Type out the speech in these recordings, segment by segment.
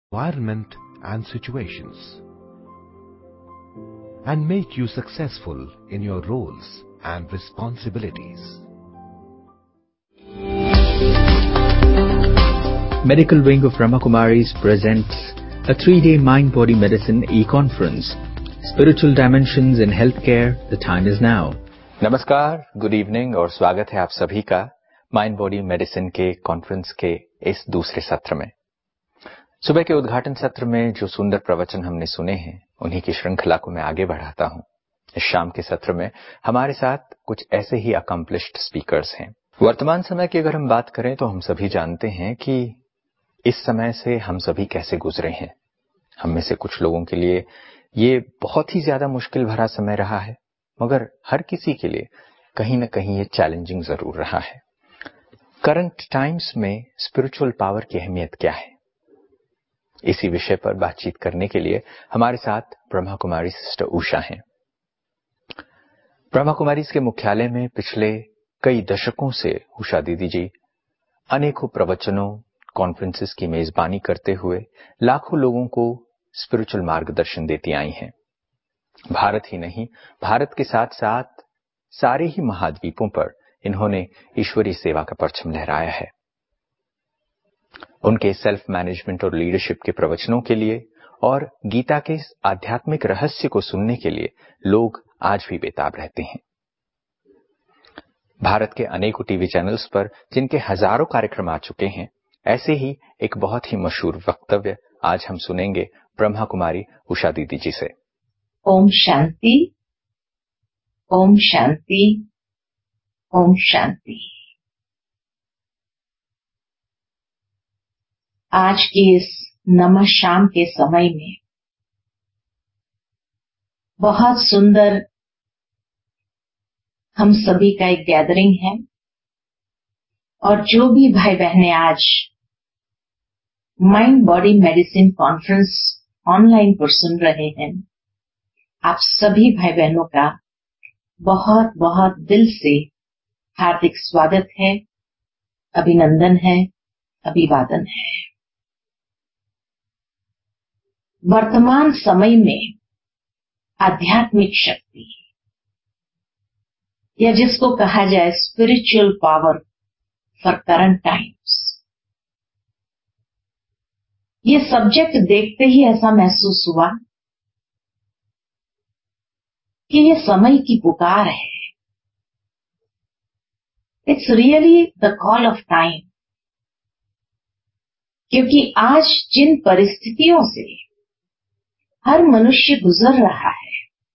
environment and situations, and make you successful in your roles and responsibilities. Medical Wing of Brahma Kumaris presents a 3-day Mind-Body Medicine e-conference. Spiritual Dimensions in Healthcare, the time is now. नमस्कार, good evening और स्वागत है आप सभी का mind body medicine के conference के इस दूसरे सत्र में। सुबह के उद्घाटन सत्र में जो सुंदर प्रवचन हमने सुने हैं, उन्हीं की श्रृंखला को मैं आगे बढ़ाता हूं। इस शाम के सत्र में हमारे साथ कुछ ऐसे ही अकम्प्लिश्ड स्पीकर्स हैं। वर्तमान समय की अगर हम बात करें तो हम सभी जानते हैं कि इस समय से हम सभी कैसे गुजरे हैं। हम में से कुछ लोगों के लिए ये बहुत ही ज्यादा मुश्किल भरा समय रहा है, मगर हर किसी के लिए कहीं ना कहीं ये चैलेंजिंग जरूर रहा है। करंट टाइम्स में स्पिरिचुअल पावर की अहमियत क्या है, इसी विषय पर बातचीत करने के लिए हमारे साथ ब्रह्मा कुमारी सिस्टर उषा हैं। ब्रह्मा कुमारीज के मुख्यालय में पिछले कई दशकों से उषा दीदी जी अनेकों प्रवचनों, कॉन्फ्रेंसेस की मेजबानी करते हुए लाखों लोगों को स्पिरिचुअल मार्गदर्शन देती आई हैं। भारत ही नहीं, भारत के साथ साथ सारे ही महाद्वीपों पर इन्होंने ईश्वरीय सेवा का परचम लहराया है। उनके सेल्फ मैनेजमेंट और लीडरशिप के प्रवचनों के लिए और गीता के आध्यात्मिक रहस्य को सुनने के लिए लोग आज भी बेताब रहते हैं। भारत के अनेकों टीवी चैनल्स पर जिनके हजारों कार्यक्रम आ चुके हैं, ऐसे ही एक बहुत ही मशहूर वक्तव्य आज हम सुनेंगे ब्रह्मा कुमारी उषा दीदी जी से। ओम शांति, ओम शांति, ओम शांति। आज के इस नमः शाम के समय में बहुत सुंदर हम सभी का एक गैदरिंग है, और जो भी भाई बहनें आज mind body medicine conference online पर सुन रहे हैं, आप सभी भाई बहनों का बहुत बहुत दिल से हार्दिक स्वागत है, अभिनंदन है, अभिवादन है। वर्तमान समय में आध्यात्मिक शक्ति, या जिसको कहा जाए spiritual power for current times, ये सब्जेक्ट देखते ही ऐसा महसूस हुआ कि ये समय की पुकार है। It's really the call of time, क्योंकि आज जिन परिस्थितियों से हर मनुष्य गुजर रहा है,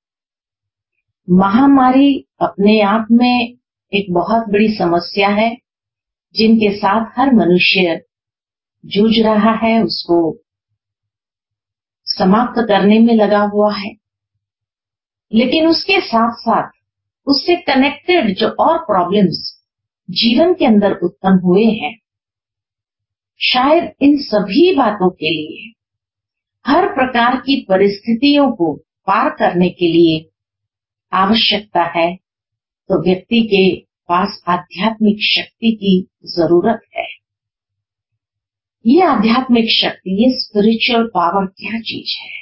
महामारी अपने आप में एक बहुत बड़ी समस्या है जिनके साथ हर मनुष्य जूझ रहा है, उसको समाप्त करने में लगा हुआ है। लेकिन उसके साथ साथ उससे कनेक्टेड जो और प्रॉब्लम्स जीवन के अंदर उत्पन्न हुए हैं, शायद इन सभी बातों के लिए, हर प्रकार की परिस्थितियों को पार करने के लिए आवश्यकता है तो व्यक्ति के पास आध्यात्मिक शक्ति की जरूरत है। ये आध्यात्मिक शक्ति, ये स्पिरिचुअल पावर क्या चीज है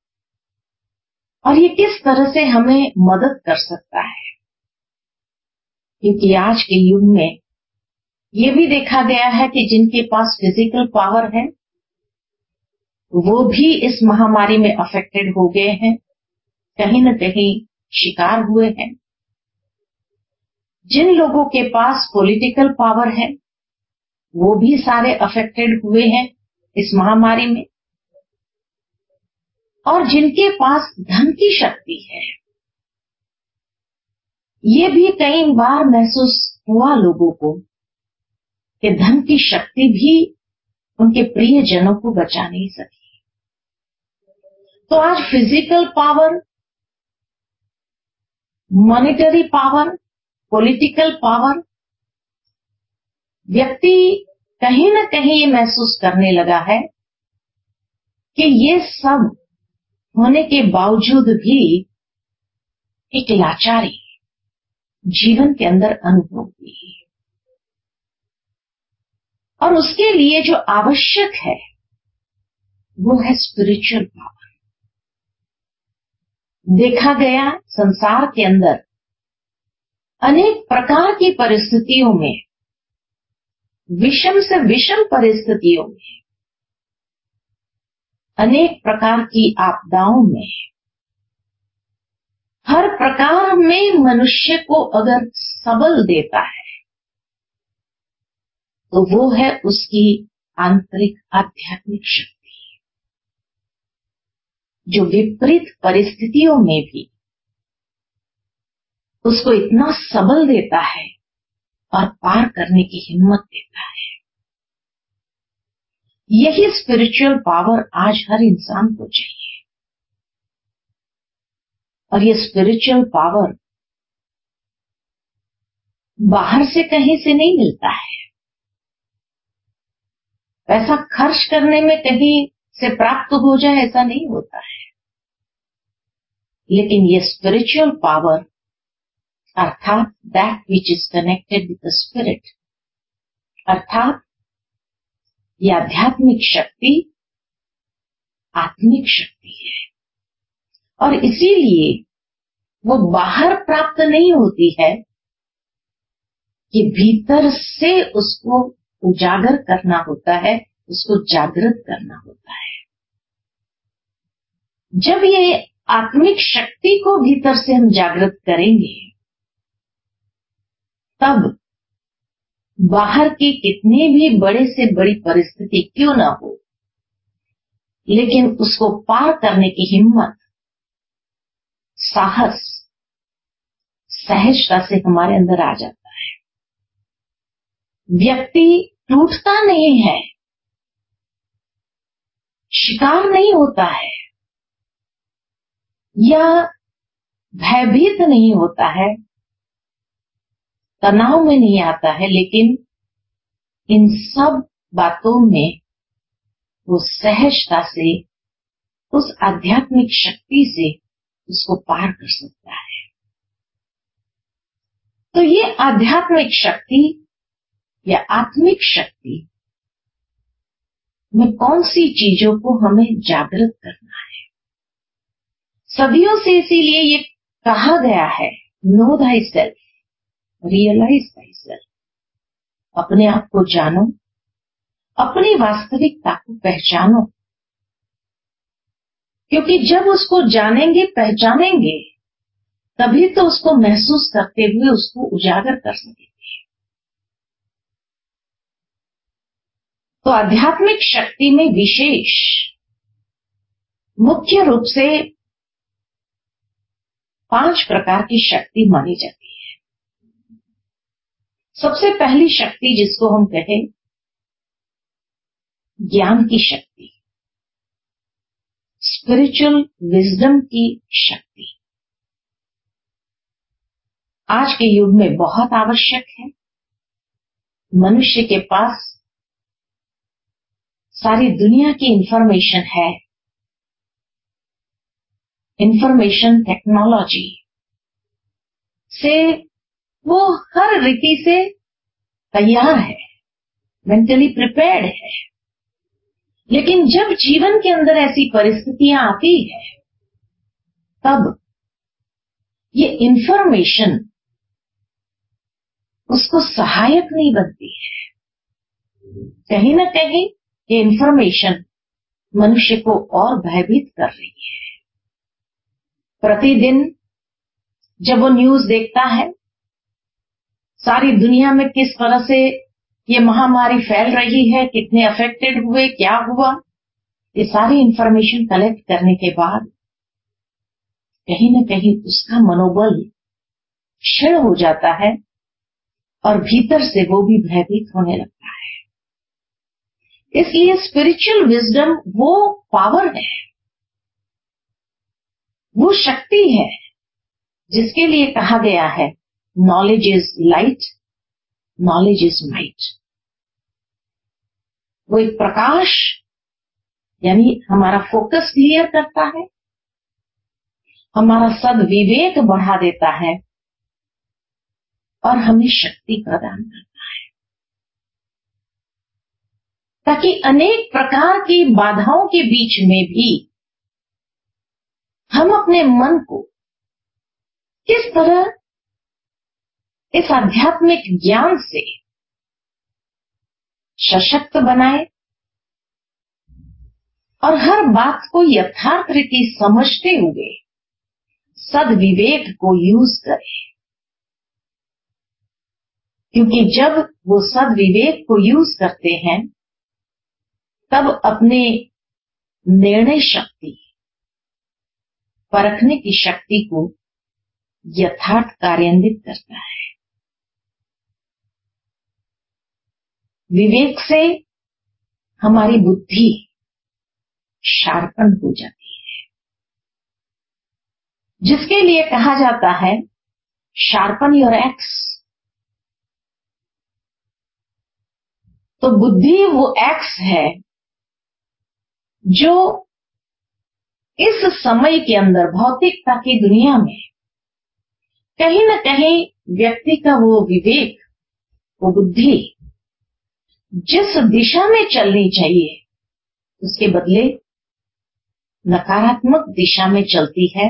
और ये किस तरह से हमें मदद कर सकता है, क्योंकि आज के युग में ये भी देखा गया है कि जिनके पास फिजिकल पावर है वो भी इस महामारी में अफेक्टेड हो गए हैं, कहीं न कहीं शिकार हुए हैं। जिन लोगों के पास पॉलिटिकल पावर है वो भी सारे अफेक्टेड हुए हैं इस महामारी में, और जिनके पास धन की शक्ति है, ये भी कई बार महसूस हुआ लोगों को कि धन की शक्ति भी उनके प्रियजनों को बचा नहीं सकी। तो आज physical power, monetary power, political power, व्यक्ति कहीं न कहीं ये महसूस करने लगा है कि ये सब होने के बावजूद भी एक लाचारी जीवन के अंदर अनुभव हुई है, और उसके लिए जो आवश्यक है वो है स्पिरिचुअल पावर। देखा गया संसार के अंदर अनेक प्रकार की परिस्थितियों में, विषम से विषम परिस्थितियों में, अनेक प्रकार की आपदाओं में, हर प्रकार में मनुष्य को अगर सबल देता है तो वो है उसकी आंतरिक आध्यात्मिक शक्ति, जो विपरीत परिस्थितियों में भी उसको इतना सबल देता है और पार करने की हिम्मत देता है। यही स्पिरिचुअल पावर आज हर इंसान को चाहिए। और ये स्पिरिचुअल पावर बाहर से कहीं से नहीं मिलता है, पैसा खर्च करने में कहीं से प्राप्त हो जाए ऐसा नहीं होता है। लेकिन ये स्पिरिचुअल पावर अर्थात that which is connected with the spirit, अर्थात ये आध्यात्मिक शक्ति आत्मिक शक्ति है। और इसीलिए वो बाहर प्राप्त नहीं होती है कि भीतर से उसको उजागर करना होता है, उसको जागृत करना होता है। जब ये आत्मिक शक्ति को भीतर से हम जागृत करेंगे तब बाहर की कितनी भी बड़े से बड़ी परिस्थिति क्यों ना हो, लेकिन उसको पार करने की हिम्मत, साहस, सहजता से हमारे अंदर आ जाता है। व्यक्ति टूटता नहीं है, शिकार नहीं होता है या भयभीत नहीं होता है, तनाव में नहीं आता है, लेकिन इन सब बातों में वो सहजता से उस आध्यात्मिक शक्ति से उसको पार कर सकता है। तो ये आध्यात्मिक शक्ति या आत्मिक शक्ति में कौन सी चीजों को हमें जागृत करना है? सदियों से इसीलिए ये कहा गया है, know thy self, realise thy self, अपने आप को जानो, अपनी वास्तविकता को पहचानो। क्योंकि जब उसको जानेंगे, पहचानेंगे, तभी तो उसको महसूस करते हुए उसको उजागर कर सकेंगे। तो आध्यात्मिक शक्ति में विशेष मुख्य रूप से 5 प्रकार की शक्ति मानी जाती है। सबसे पहली शक्ति जिसको हम कहें ज्ञान की शक्ति, स्पिरिचुअल विजडम की शक्ति, आज के युग में बहुत आवश्यक है। मनुष्य के पास सारी दुनिया की इंफॉर्मेशन है, इंफॉर्मेशन टेक्नोलॉजी से वो हर रीति से तैयार है, मेंटली प्रिपेयर्ड है। लेकिन जब जीवन के अंदर ऐसी परिस्थितियां आती है तब ये इंफॉर्मेशन उसको सहायक नहीं बनती है। कहीं ना कहीं ये इंफॉर्मेशन मनुष्य को और भयभीत कर रही है। प्रतिदिन जब वो न्यूज देखता है, सारी दुनिया में किस तरह से ये महामारी फैल रही है, कितने अफेक्टेड हुए, क्या हुआ, ये सारी इंफॉर्मेशन कलेक्ट करने के बाद कहीं ना कहीं उसका मनोबल क्षीण हो जाता है और भीतर से वो भी भयभीत होने लगता है। इसलिए स्पिरिचुअल विजडम वो पावर है, वो शक्ति है जिसके लिए कहा गया है knowledge is light, knowledge is might. वो एक प्रकाश यानी हमारा फोकस क्लियर करता है, हमारा सद्विवेक बढ़ा देता है और हमें शक्ति प्रदान करता है। ताकि अनेक प्रकार की बाधाओं के बीच में भी हम अपने मन को किस तरह इस आध्यात्मिक ज्ञान से सशक्त बनाए और हर बात को यथार्थ रीति समझते हुए सद्विवेक को यूज करें। क्योंकि जब वो सद्विवेक को यूज करते हैं तब अपने निर्णय शक्ति, परखने की शक्ति को यथार्थ कार्यान्वित करता है। विवेक से हमारी बुद्धि शार्पन हो जाती है, जिसके लिए कहा जाता है शार्पन योर एक्स। तो बुद्धि वो एक्स है जो इस समय के अंदर भौतिकता की दुनिया में कहीं न कहीं व्यक्ति का वो विवेक, वो बुद्धि जिस दिशा में चलनी चाहिए उसके बदले नकारात्मक दिशा में चलती है,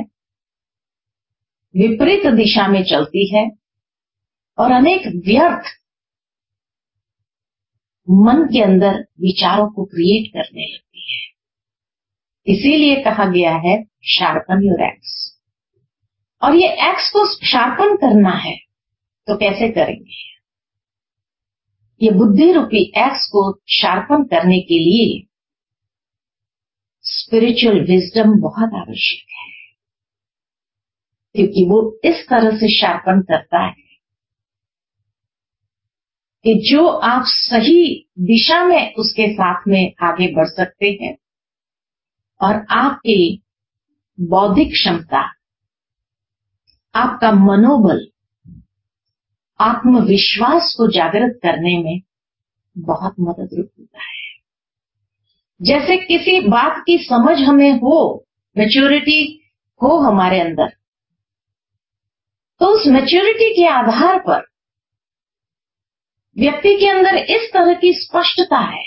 विपरीत दिशा में चलती है और अनेक व्यर्थ मन के अंदर विचारों को क्रिएट करने लगती है। इसीलिए कहा गया है शार्पन योर एक्स। और ये एक्स को शार्पन करना है तो कैसे करेंगे? ये बुद्धि रूपी एक्स को शार्पन करने के लिए स्पिरिचुअल विजडम बहुत आवश्यक है, क्योंकि वो इस तरह से शार्पन करता है कि जो आप सही दिशा में उसके साथ में आगे बढ़ सकते हैं और आपकी बौद्धिक क्षमता, आपका मनोबल, आत्मविश्वास को जागृत करने में बहुत मददरूप होता है। जैसे किसी बात की समझ हमें हो, मैच्योरिटी हो हमारे अंदर, तो उस मैच्योरिटी के आधार पर व्यक्ति के अंदर इस तरह की स्पष्टता है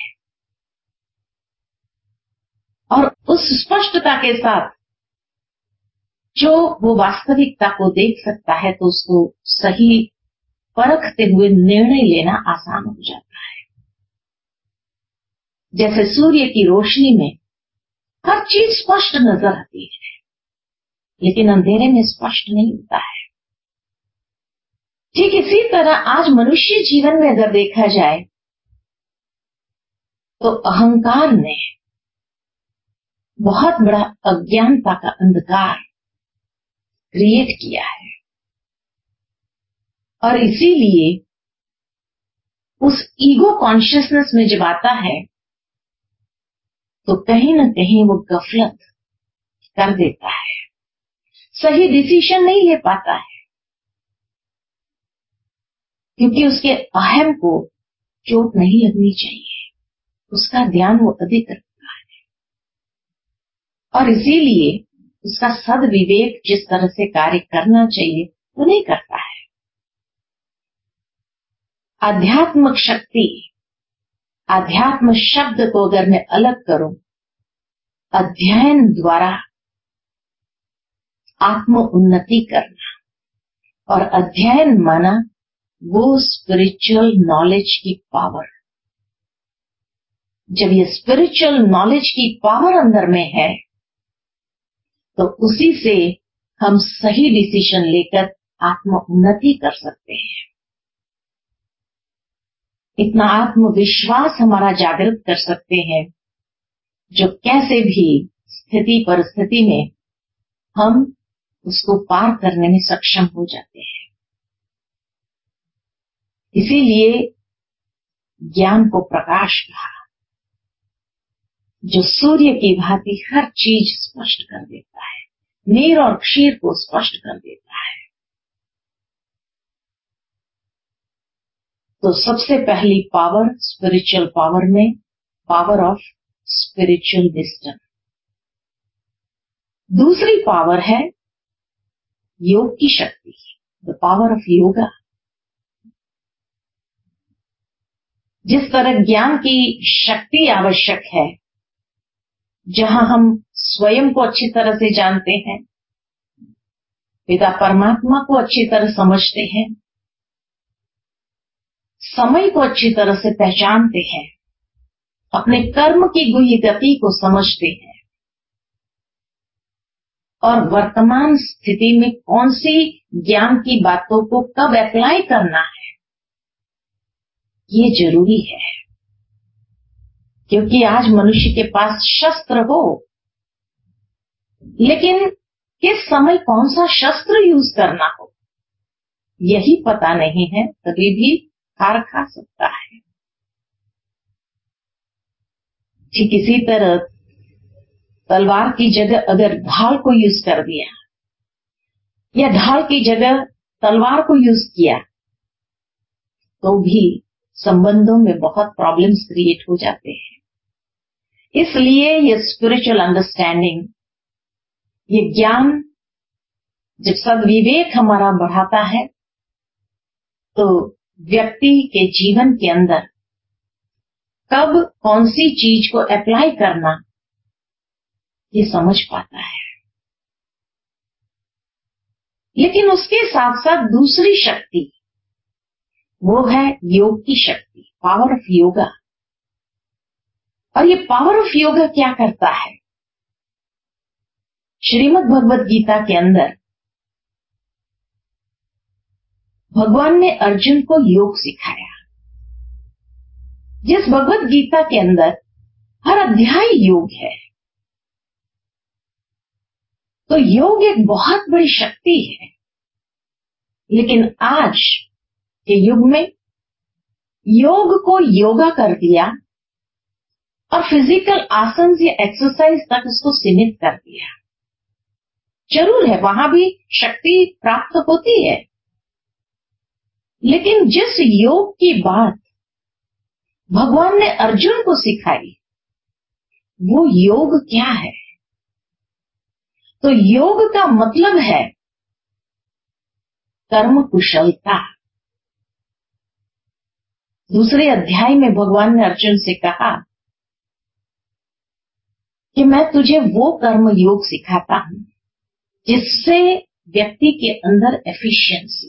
और उस स्पष्टता के साथ जो वो वास्तविकता को देख सकता है तो उसको सही परखते हुए निर्णय लेना आसान हो जाता है। जैसे सूर्य की रोशनी में हर चीज स्पष्ट नजर आती है, लेकिन अंधेरे में स्पष्ट नहीं होता है। ठीक इसी तरह आज मनुष्य जीवन में अगर देखा जाए तो अहंकार ने बहुत बड़ा अज्ञानता का अंधकार क्रिएट किया है और इसीलिए उस ईगो कॉन्शियसनेस में जब आता है तो कहीं न कहीं वो गफलत कर देता है, सही डिसीजन नहीं ले पाता है, क्योंकि उसके अहम को चोट नहीं लगनी चाहिए, उसका ध्यान वो अधिक रखता है और इसीलिए उसका सद्विवेक जिस तरह से कार्य करना चाहिए वो नहीं करता है। आध्यात्मिक शक्ति, आध्यात्म शब्द को अगर मैं अलग करूं, अध्ययन द्वारा आत्म उन्नति करना, और अध्ययन माना वो स्पिरिचुअल नॉलेज की पावर। जब ये स्पिरिचुअल नॉलेज की पावर अंदर में है तो उसी से हम सही डिसीजन लेकर आत्म उन्नति कर सकते हैं। इतना आत्मविश्वास हमारा जागृत कर सकते हैं जो कैसे भी स्थिति परिस्थिति में हम उसको पार करने में सक्षम हो जाते हैं। इसीलिए ज्ञान को प्रकाश कहा, जो सूर्य की भांति हर चीज स्पष्ट कर देता है, नीर और क्षीर को स्पष्ट कर देता है। तो सबसे पहली पावर स्पिरिचुअल पावर में पावर ऑफ स्पिरिचुअल विजडम। दूसरी पावर है योग की शक्ति, द पावर ऑफ योगा। जिस तरह ज्ञान की शक्ति आवश्यक है, जहां हम स्वयं को अच्छी तरह से जानते हैं, पिता परमात्मा को अच्छी तरह समझते हैं, समय को अच्छी तरह से पहचानते हैं, अपने कर्म की गुह्य गति को समझते हैं और वर्तमान स्थिति में कौन सी ज्ञान की बातों को कब अप्लाई करना है, ये जरूरी है। क्योंकि आज मनुष्य के पास शस्त्र हो, लेकिन किस समय कौन सा शस्त्र यूज करना हो यही पता नहीं है, तभी भी हार खा सकता है। ठीक इसी तरह तलवार की जगह अगर ढाल को यूज कर दिया या ढाल की जगह तलवार को यूज किया तो भी संबंधों में बहुत प्रॉब्लम्स क्रिएट हो जाते हैं। इसलिए ये स्पिरिचुअल अंडरस्टैंडिंग, ये ज्ञान जब सद्विवेक हमारा बढ़ाता है तो व्यक्ति के जीवन के अंदर कब कौन सी चीज को अप्लाई करना ये समझ पाता है। लेकिन उसके साथ साथ दूसरी शक्ति वो है योग की शक्ति, पावर ऑफ योगा। और ये पावर ऑफ योगा क्या करता है? श्रीमद् भगवद गीता के अंदर भगवान ने अर्जुन को योग सिखाया। जिस भगवद गीता के अंदर हर अध्याय योग है, तो योग एक बहुत बड़ी शक्ति है। लेकिन आज के युग में योग को योगा कर दिया और फिजिकल आसन या एक्सरसाइज तक उसको सीमित कर दिया। जरूर है, वहां भी शक्ति प्राप्त होती है, लेकिन जिस योग की बात भगवान ने अर्जुन को सिखाई वो योग क्या है? तो योग का मतलब है कर्म कुशलता। दूसरे अध्याय में भगवान ने अर्जुन से कहा कि मैं तुझे वो कर्म योग सिखाता हूं जिससे व्यक्ति के अंदर एफिशिएंसी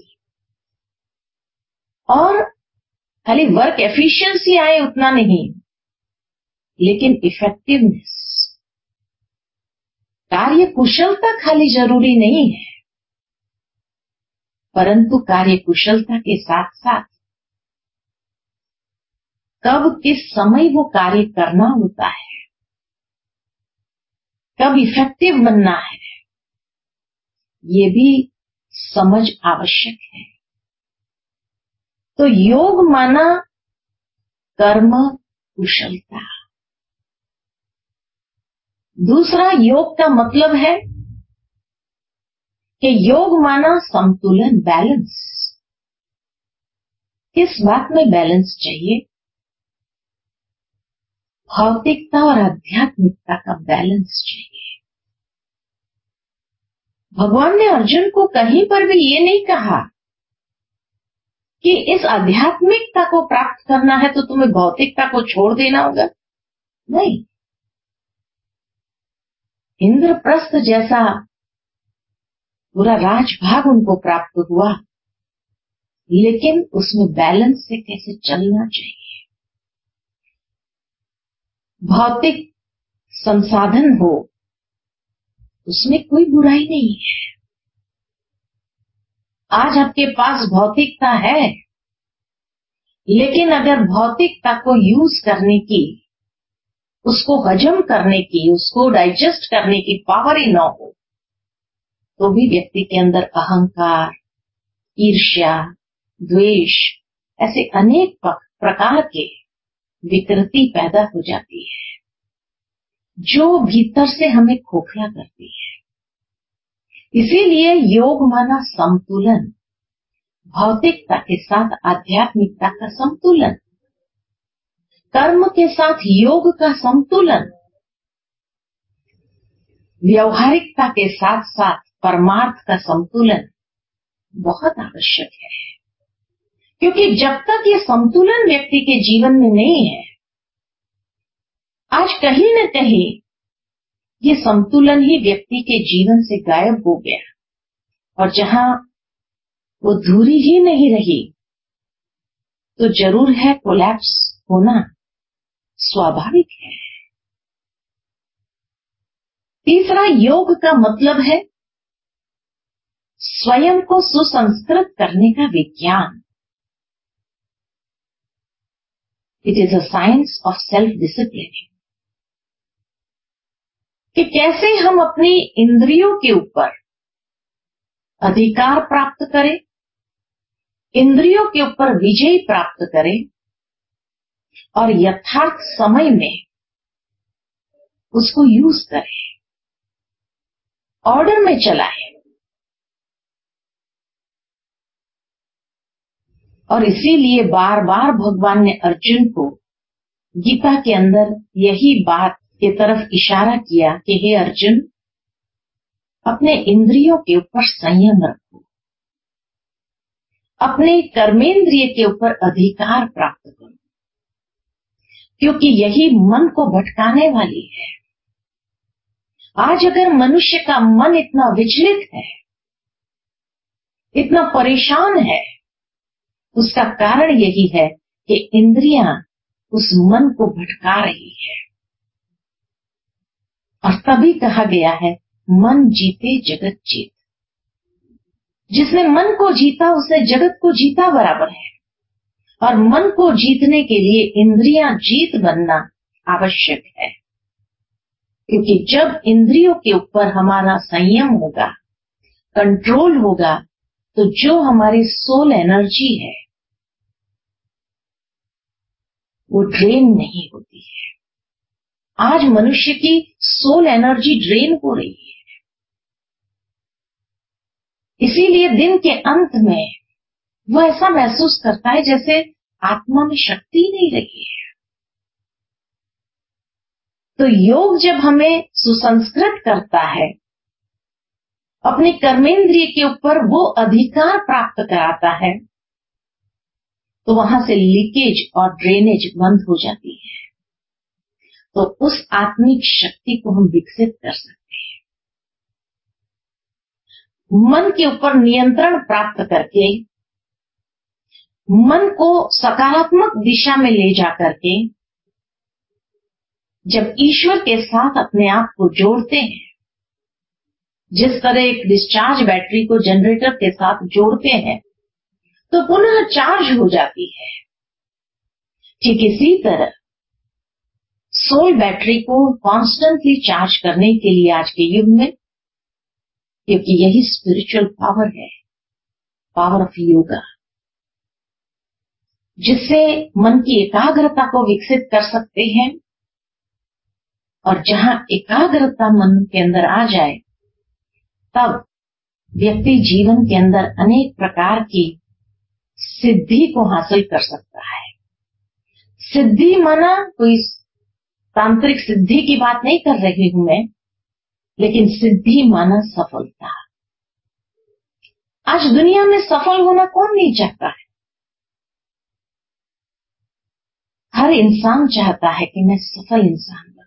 और खाली वर्क एफिशिएंसी आए उतना नहीं, लेकिन इफेक्टिवनेस, कार्य कुशलता खाली जरूरी नहीं है, परंतु कार्य कुशलता के साथ साथ कब किस समय वो कार्य करना होता है, कब इफेक्टिव बनना है, ये भी समझ आवश्यक है। तो योग माना कर्म कुशलता। दूसरा योग का मतलब है कि योग माना संतुलन, बैलेंस। किस बात में बैलेंस चाहिए? भौतिकता और आध्यात्मिकता का बैलेंस चाहिए। भगवान ने अर्जुन को कहीं पर भी ये नहीं कहा कि इस आध्यात्मिकता को प्राप्त करना है तो तुम्हें भौतिकता को छोड़ देना होगा। नहीं, इंद्रप्रस्थ जैसा पूरा राजभाग उनको प्राप्त हुआ, लेकिन उसमें बैलेंस से कैसे चलना चाहिए। भौतिक संसाधन हो उसमें कोई बुराई नहीं है। आज आपके पास भौतिकता है, लेकिन अगर भौतिकता को यूज करने की, उसको हजम करने की, उसको डाइजेस्ट करने की पावर ही ना हो, तो भी व्यक्ति के अंदर अहंकार, ईर्ष्या, द्वेष, ऐसे अनेक प्रकार के विकृति पैदा हो जाती है, जो भीतर से हमें खोखला करती है। इसीलिए योग माना संतुलन, भौतिकता के साथ आध्यात्मिकता का संतुलन, कर्म के साथ योग का संतुलन, व्यवहारिकता के साथ साथ परमार्थ का संतुलन बहुत आवश्यक है। क्योंकि जब तक ये संतुलन व्यक्ति के जीवन में नहीं है, आज कहीं न कहीं ये संतुलन ही व्यक्ति के जीवन से गायब हो गया, और जहां वो दूरी ही नहीं रही तो जरूर है कोलैप्स होना स्वाभाविक है। तीसरा, योग का मतलब है स्वयं को सुसंस्कृत करने का विज्ञान। It is a science of self discipline, कि कैसे हम अपनी इंद्रियों के ऊपर अधिकार प्राप्त करें, इंद्रियों के ऊपर विजय प्राप्त करें और यथार्थ समय में उसको यूज करें, ऑर्डर में चलाएं। और इसीलिए बार बार भगवान ने अर्जुन को गीता के अंदर यही बात की तरफ इशारा किया कि हे अर्जुन, अपने इंद्रियों के ऊपर संयम रखो, अपने कर्मेंद्रिय के ऊपर अधिकार प्राप्त करो, क्योंकि यही मन को भटकाने वाली है। आज अगर मनुष्य का मन इतना विचलित है, इतना परेशान है, उसका कारण यही है कि इंद्रियां उस मन को भटका रही है। और तभी कहा गया है, मन जीते जगत जीत। जिसने मन को जीता उसने जगत को जीता बराबर है। और मन को जीतने के लिए इंद्रियां जीत बनना आवश्यक है, क्योंकि जब इंद्रियों के ऊपर हमारा संयम होगा, कंट्रोल होगा, तो जो हमारी सोल एनर्जी है वो ड्रेन नहीं होती है। आज मनुष्य की सोल एनर्जी ड्रेन हो रही है, इसीलिए दिन के अंत में वो ऐसा महसूस करता है जैसे आत्मा में शक्ति नहीं रही है। तो योग जब हमें सुसंस्कृत करता है, अपने कर्मेंद्रिय के ऊपर वो अधिकार प्राप्त कराता है, तो वहां से लीकेज और ड्रेनेज बंद हो जाती है। तो उस आत्मिक शक्ति को हम विकसित कर सकते हैं। मन के ऊपर नियंत्रण प्राप्त करके, मन को सकारात्मक दिशा में ले जाकर के जब ईश्वर के साथ अपने आप को जोड़ते हैं, जिस तरह एक डिस्चार्ज बैटरी को जनरेटर के साथ जोड़ते हैं तो पुनः चार्ज हो जाती है, ठीक इसी तरह सोल बैटरी को कॉन्स्टेंटली चार्ज करने के लिए आज के युग में, क्योंकि यही स्पिरिचुअल पावर है, पावर ऑफ योगा, जिससे मन की एकाग्रता को विकसित कर सकते हैं। और जहां एकाग्रता मन के अंदर आ जाए, तब व्यक्ति जीवन के अंदर अनेक प्रकार की सिद्धि को हासिल कर सकता है। सिद्धि माना कोई तांत्रिक सिद्धि की बात नहीं कर रही हूं मैं, लेकिन सिद्धि माना सफलता। आज दुनिया में सफल होना कौन नहीं चाहता है? हर इंसान चाहता है कि मैं सफल इंसान बनूं,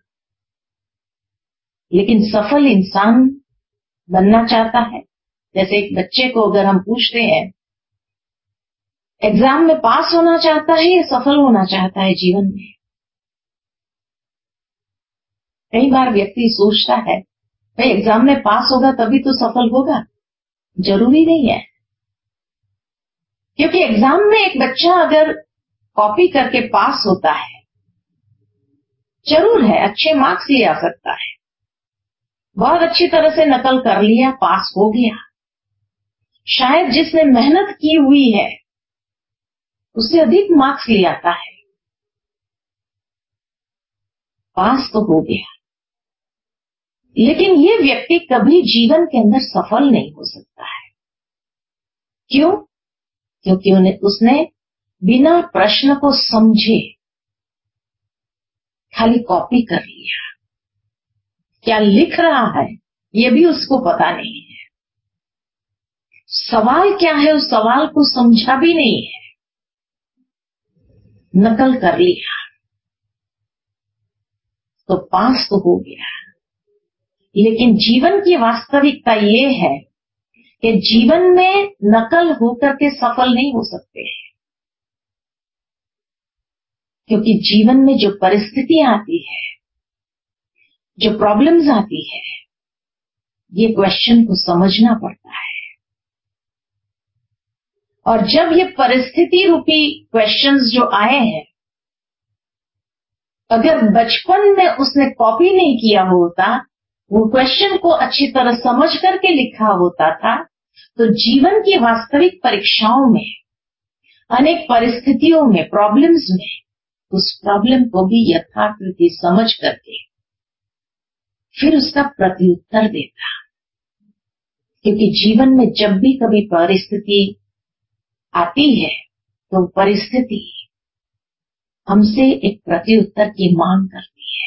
लेकिन सफल इंसान बनना चाहता है। जैसे एक बच्चे को अगर हम पूछते हैं, एग्जाम में पास होना चाहता है या सफल होना चाहता है जीवन में, कई बार व्यक्ति सोचता है भाई एग्जाम में पास होगा तभी तो सफल होगा। जरूरी नहीं है, क्योंकि एग्जाम में एक बच्चा अगर कॉपी करके पास होता है, जरूर है अच्छे मार्क्स ले आ सकता है, बहुत अच्छी तरह से नकल कर लिया, पास हो गया। शायद जिसने मेहनत की हुई है उससे अधिक मार्क्स ले आता है, पास तो हो गया। लेकिन ये व्यक्ति कभी जीवन के अंदर सफल नहीं हो सकता है। क्यों? क्योंकि उसने बिना प्रश्न को समझे खाली कॉपी कर लिया। क्या लिख रहा है ये भी उसको पता नहीं है, सवाल क्या है उस सवाल को समझा भी नहीं है। नकल कर लिया तो पास तो हो गया, लेकिन जीवन की वास्तविकता ये है कि जीवन में नकल होकर के सफल नहीं हो सकते, क्योंकि जीवन में जो परिस्थितियां आती है, जो प्रॉब्लम्स आती है, ये क्वेश्चन को समझना पड़ता है। और जब ये परिस्थिति रूपी क्वेश्चंस जो आए हैं, अगर बचपन में उसने कॉपी नहीं किया होता, वो क्वेश्चन को अच्छी तरह समझ करके लिखा होता था, तो जीवन की वास्तविक परीक्षाओं में, अनेक परिस्थितियों में, प्रॉब्लम्स में, उस प्रॉब्लम को भी यथार्थी समझ करके फिर उसका प्रत्युत्तर देता। क्योंकि जीवन में जब भी कभी परिस्थिति आती है तो परिस्थिति हमसे एक प्रत्युत्तर की मांग करती है।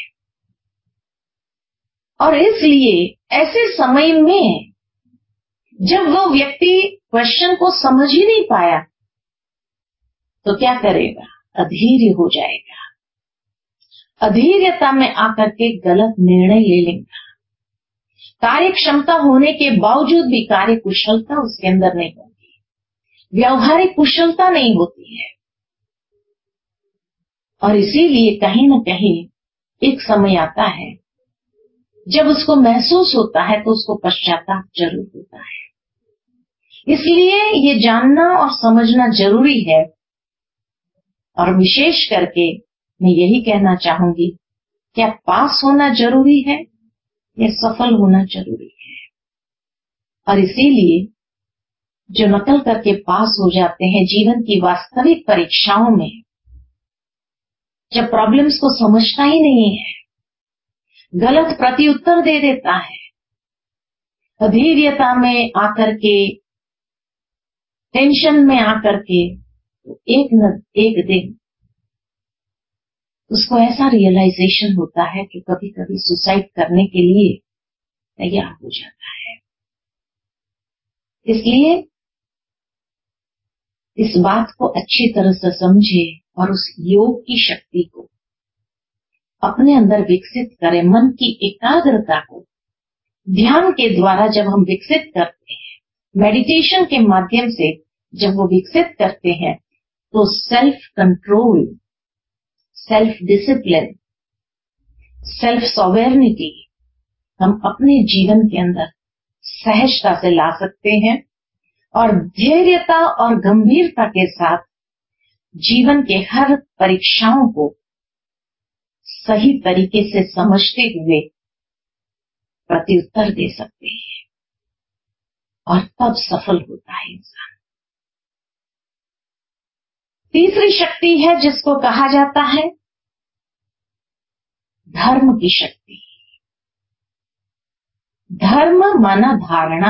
और इसलिए ऐसे समय में जब वो व्यक्ति क्वेश्चन को समझ ही नहीं पाया तो क्या करेगा? अधीर हो जाएगा। अधीरता में आकर के गलत निर्णय ले लेगा। कार्य क्षमता होने के बावजूद भी कार्य कुशलता उसके अंदर नहीं होती, व्यवहारिक कुशलता नहीं होती है। और इसीलिए कहीं न कहीं एक समय आता है जब उसको महसूस होता है तो उसको पश्चाताप जरूर होता है। इसलिए ये जानना और समझना जरूरी है। और विशेष करके मैं यही कहना चाहूंगी, क्या पास होना जरूरी है या सफल होना जरूरी है? और इसीलिए जो नकल करके पास हो जाते हैं जीवन की वास्तविक परीक्षाओं में, जब प्रॉब्लम्स को समझता ही नहीं है, गलत प्रत्युत्तर दे देता है, अधीरता में आकर के, टेंशन में आकर के, तो एक न एक दिन उसको ऐसा रियलाइजेशन होता है कि कभी कभी सुसाइड करने के लिए तैयार हो जाता है। इसलिए इस बात को अच्छी तरह से समझे और उस योग की शक्ति को अपने अंदर विकसित करें। मन की एकाग्रता को ध्यान के द्वारा जब हम विकसित करते हैं, मेडिटेशन के माध्यम से जब वो विकसित करते हैं, तो self control, self discipline, self sovereignty हम अपने जीवन के अंदर सहजता से ला सकते हैं और धैर्यता और गंभीरता के साथ जीवन के हर परीक्षाओं को सही तरीके से समझते हुए प्रत्युत्तर दे सकते हैं और तब सफल होता है इंसान। तीसरी शक्ति है जिसको कहा जाता है धर्म की शक्ति। धर्म माना धारणा।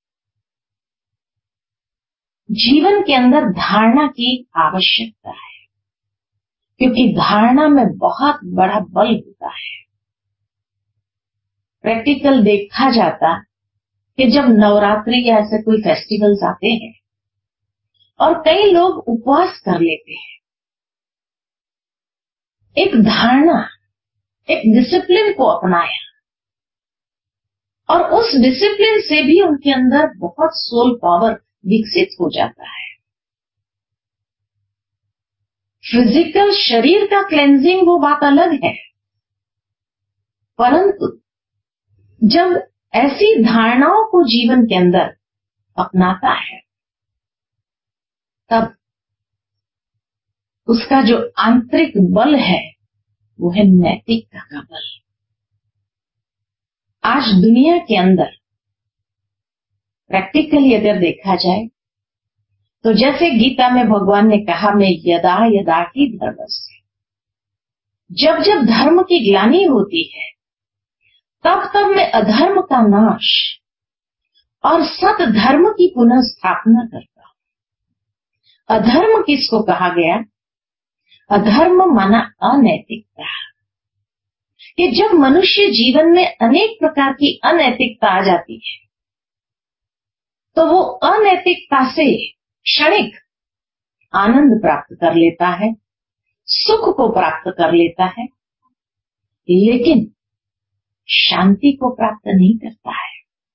जीवन के अंदर धारणा की आवश्यकता है, क्योंकि धारणा में बहुत बड़ा बल होता है। प्रैक्टिकल देखा जाता कि जब नवरात्रि या ऐसे कोई फेस्टिवल्स आते हैं और कई लोग उपवास कर लेते हैं, एक धारणा, एक डिसिप्लिन को अपनाया और उस डिसिप्लिन से भी उनके अंदर बहुत सोल पावर विकसित हो जाता है। फिजिकल शरीर का क्लेंजिंग वो बात अलग है, परंतु जब ऐसी धारणाओं को जीवन के अंदर अपनाता है, तब उसका जो आंतरिक बल है वो है नैतिकता का बल। आज दुनिया के अंदर प्रैक्टिकली अगर देखा जाए तो जैसे गीता में भगवान ने कहा, मैं यदा यदा ही धर्मस्य, जब जब धर्म की ग्लानि होती है तब तब मैं अधर्म का नाश और सत धर्म की पुनः स्थापना करता हूं। अधर्म किसको कहा गया? अधर्म माना अनैतिकता। कि जब मनुष्य जीवन में अनेक प्रकार की अनैतिकता आ जाती है तो वो अनैतिकता से क्षणिक आनंद प्राप्त कर लेता है, सुख को प्राप्त कर लेता है, लेकिन शांति को प्राप्त नहीं करता है।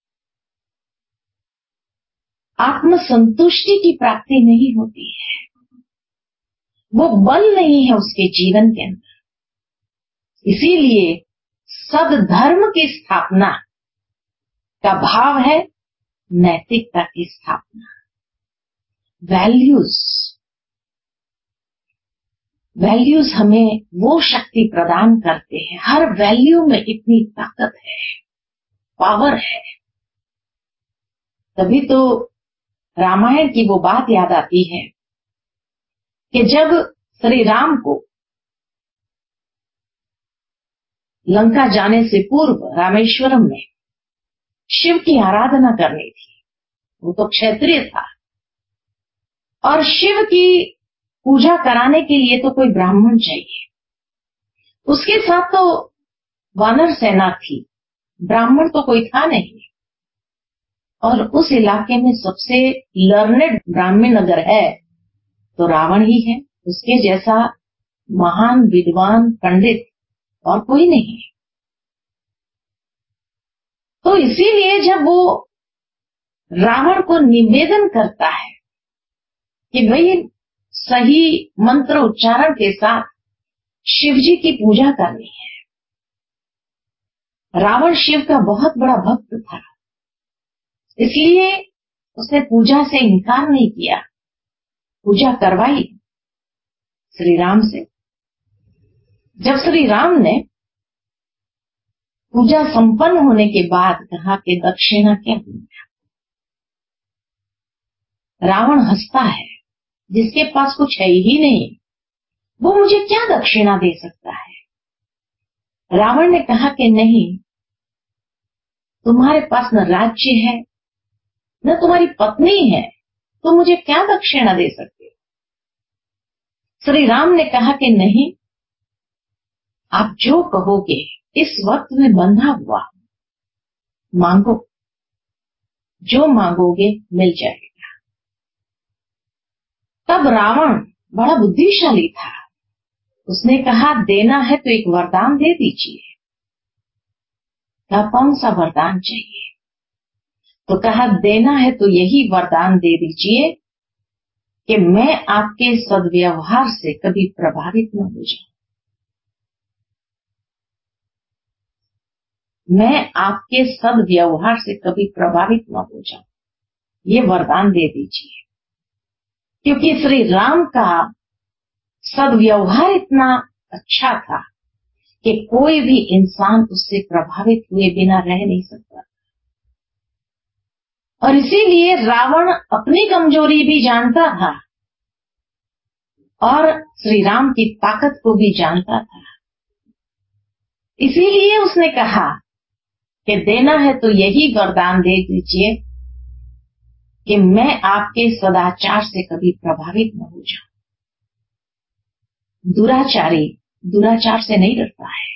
आत्म संतुष्टि की प्राप्ति नहीं होती है, वो बल नहीं है उसके जीवन के अंदर। इसीलिए सद्धर्म की स्थापना का भाव है नैतिकता की स्थापना। वैल्यूज हमें वो शक्ति प्रदान करते हैं। हर वैल्यू में इतनी ताकत है, पावर है। तभी तो रामायण की वो बात याद आती है कि जब श्री राम को लंका जाने से पूर्व रामेश्वरम में शिव की आराधना करनी थी। वो तो क्षत्रिय था और शिव की पूजा कराने के लिए तो कोई ब्राह्मण चाहिए। उसके साथ तो वानर सेना थी, ब्राह्मण तो कोई था नहीं। और उस इलाके में सबसे लर्नेड ब्राह्मण अगर है तो रावण ही है। उसके जैसा महान विद्वान पंडित और कोई नहीं। तो इसीलिए जब वो रावण को निवेदन करता है कि भाई सही मंत्र उच्चारण के साथ शिव जी की पूजा करनी है। रावण शिव का बहुत बड़ा भक्त था, इसलिए उसने पूजा से इनकार नहीं किया, पूजा करवाई श्री राम से। जब श्री राम ने पूजा संपन्न होने के बाद कहा कि दक्षिणा क्या दूंगा, रावण हंसता है। जिसके पास कुछ है ही नहीं वो मुझे क्या दक्षिणा दे सकता है। रावण ने कहा कि नहीं, तुम्हारे पास न राज्य है न तुम्हारी पत्नी है, तो मुझे क्या दक्षिणा दे सकते हो। श्री राम ने कहा कि नहीं, आप जो कहोगे इस वक्त में बंधा हुआ, मांगो, जो मांगोगे मिल जाएगा। तब रावण बड़ा बुद्धिशाली था, उसने कहा देना है तो एक वरदान दे दीजिए। कहा कौन सा वरदान चाहिए? तो कहा देना है तो यही वरदान दे दीजिए कि मैं आपके सद्व्यवहार से कभी प्रभावित न हो जाऊं। मैं आपके सद्व्यवहार से कभी प्रभावित न हो जाऊं, ये वरदान दे दीजिए। क्योंकि श्री राम का सद्व्यवहार इतना अच्छा था कि कोई भी इंसान उससे प्रभावित हुए बिना रह नहीं सकता। और इसीलिए रावण अपनी कमजोरी भी जानता था और श्री राम की ताकत को भी जानता था। इसीलिए उसने कहा कि देना है तो यही वरदान दे दीजिए कि मैं आपके सदाचार से कभी प्रभावित न हो जाऊं। दुराचारी दुराचार से नहीं डरता है,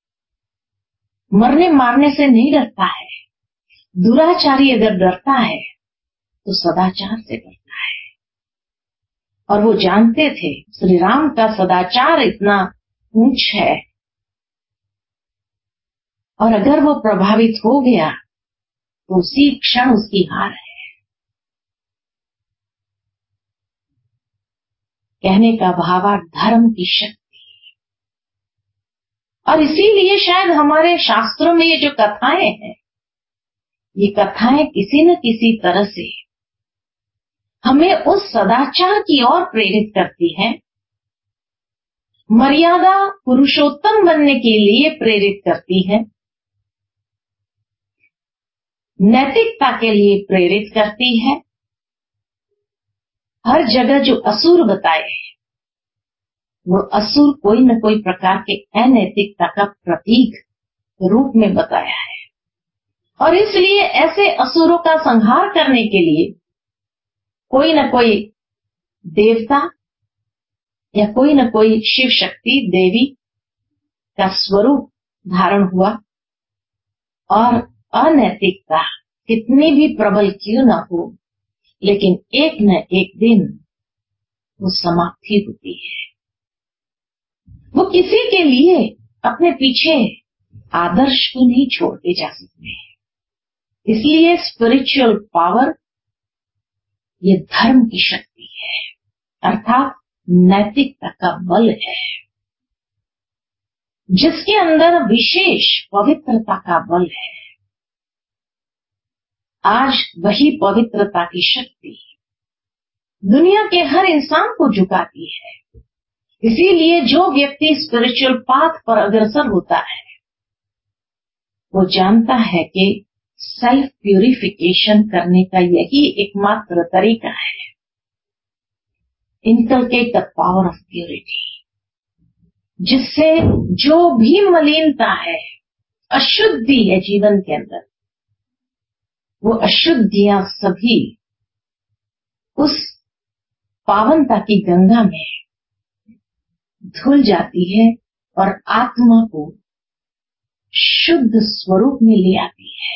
मरने मारने से नहीं डरता है। दुराचारी अगर डरता है तो सदाचार से डरता है। और वो जानते थे श्री राम का सदाचार इतना ऊंच है, और अगर वो प्रभावित हो गया तो उसी क्षण उसकी हार है। कहने का भावार्थ धर्म की शक्ति। और इसीलिए शायद हमारे शास्त्रों में ये जो कथाएं हैं, ये कथाएं किसी न किसी तरह से हमें उस सदाचार की ओर प्रेरित करती हैं, मर्यादा पुरुषोत्तम बनने के लिए प्रेरित करती है, नैतिकता के लिए प्रेरित करती है। हर जगह जो असुर बताए वो असुर कोई न कोई प्रकार के अनैतिकता का प्रतीक रूप में बताया है। और इसलिए ऐसे असुरों का संहार करने के लिए कोई न कोई देवता या कोई न कोई शिव शक्ति देवी का स्वरूप धारण हुआ। और अनैतिकता कितनी भी प्रबल क्यों न हो, लेकिन एक न एक दिन वो समाप्ति होती है। वो किसी के लिए अपने पीछे आदर्श को नहीं छोड़ते जा सकते। इसलिए स्पिरिचुअल पावर ये धर्म की शक्ति है, अर्थात नैतिकता का बल है, जिसके अंदर विशेष पवित्रता का बल है। आज वही पवित्रता की शक्ति दुनिया के हर इंसान को झुकाती है। इसीलिए जो व्यक्ति स्पिरिचुअल पाथ पर अग्रसर होता है, वो जानता है कि सेल्फ प्यूरिफिकेशन करने का यही एकमात्र तरीका है। Inculcate the power of purity, जिससे जो भी मलिनता है, अशुद्धि है जीवन के अंदर, वो अशुद्धियां सभी उस पावनता की गंगा में धुल जाती है और आत्मा को शुद्ध स्वरूप में ले आती है।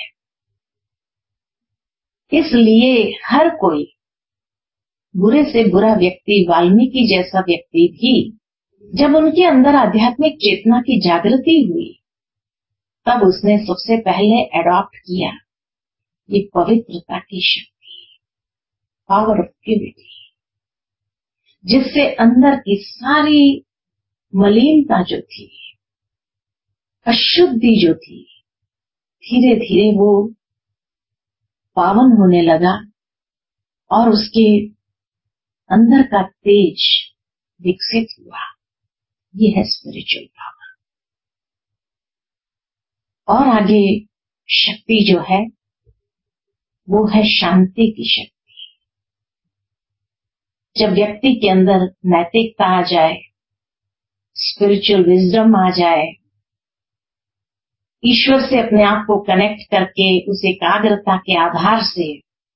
इसलिए हर कोई, बुरे से बुरा व्यक्ति, वाल्मीकि जैसा व्यक्ति भी, जब उनके अंदर आध्यात्मिक चेतना की जागृति हुई, तब उसने सबसे पहले एडॉप्ट किया ये पवित्रता की शक्ति, पावर ऑफ प्यूरिटी, जिससे अंदर की सारी मलिनता जो थी, अशुद्धि जो थी, धीरे धीरे वो पावन होने लगा और उसके अंदर का तेज विकसित हुआ। ये है स्पिरिचुअल पावर। और आगे शक्ति जो है वो है शांति की शक्ति। जब व्यक्ति के अंदर नैतिकता आ जाए, स्पिरिचुअल विजडम आ जाए, ईश्वर से अपने आप को कनेक्ट करके उस एकाग्रता के आधार से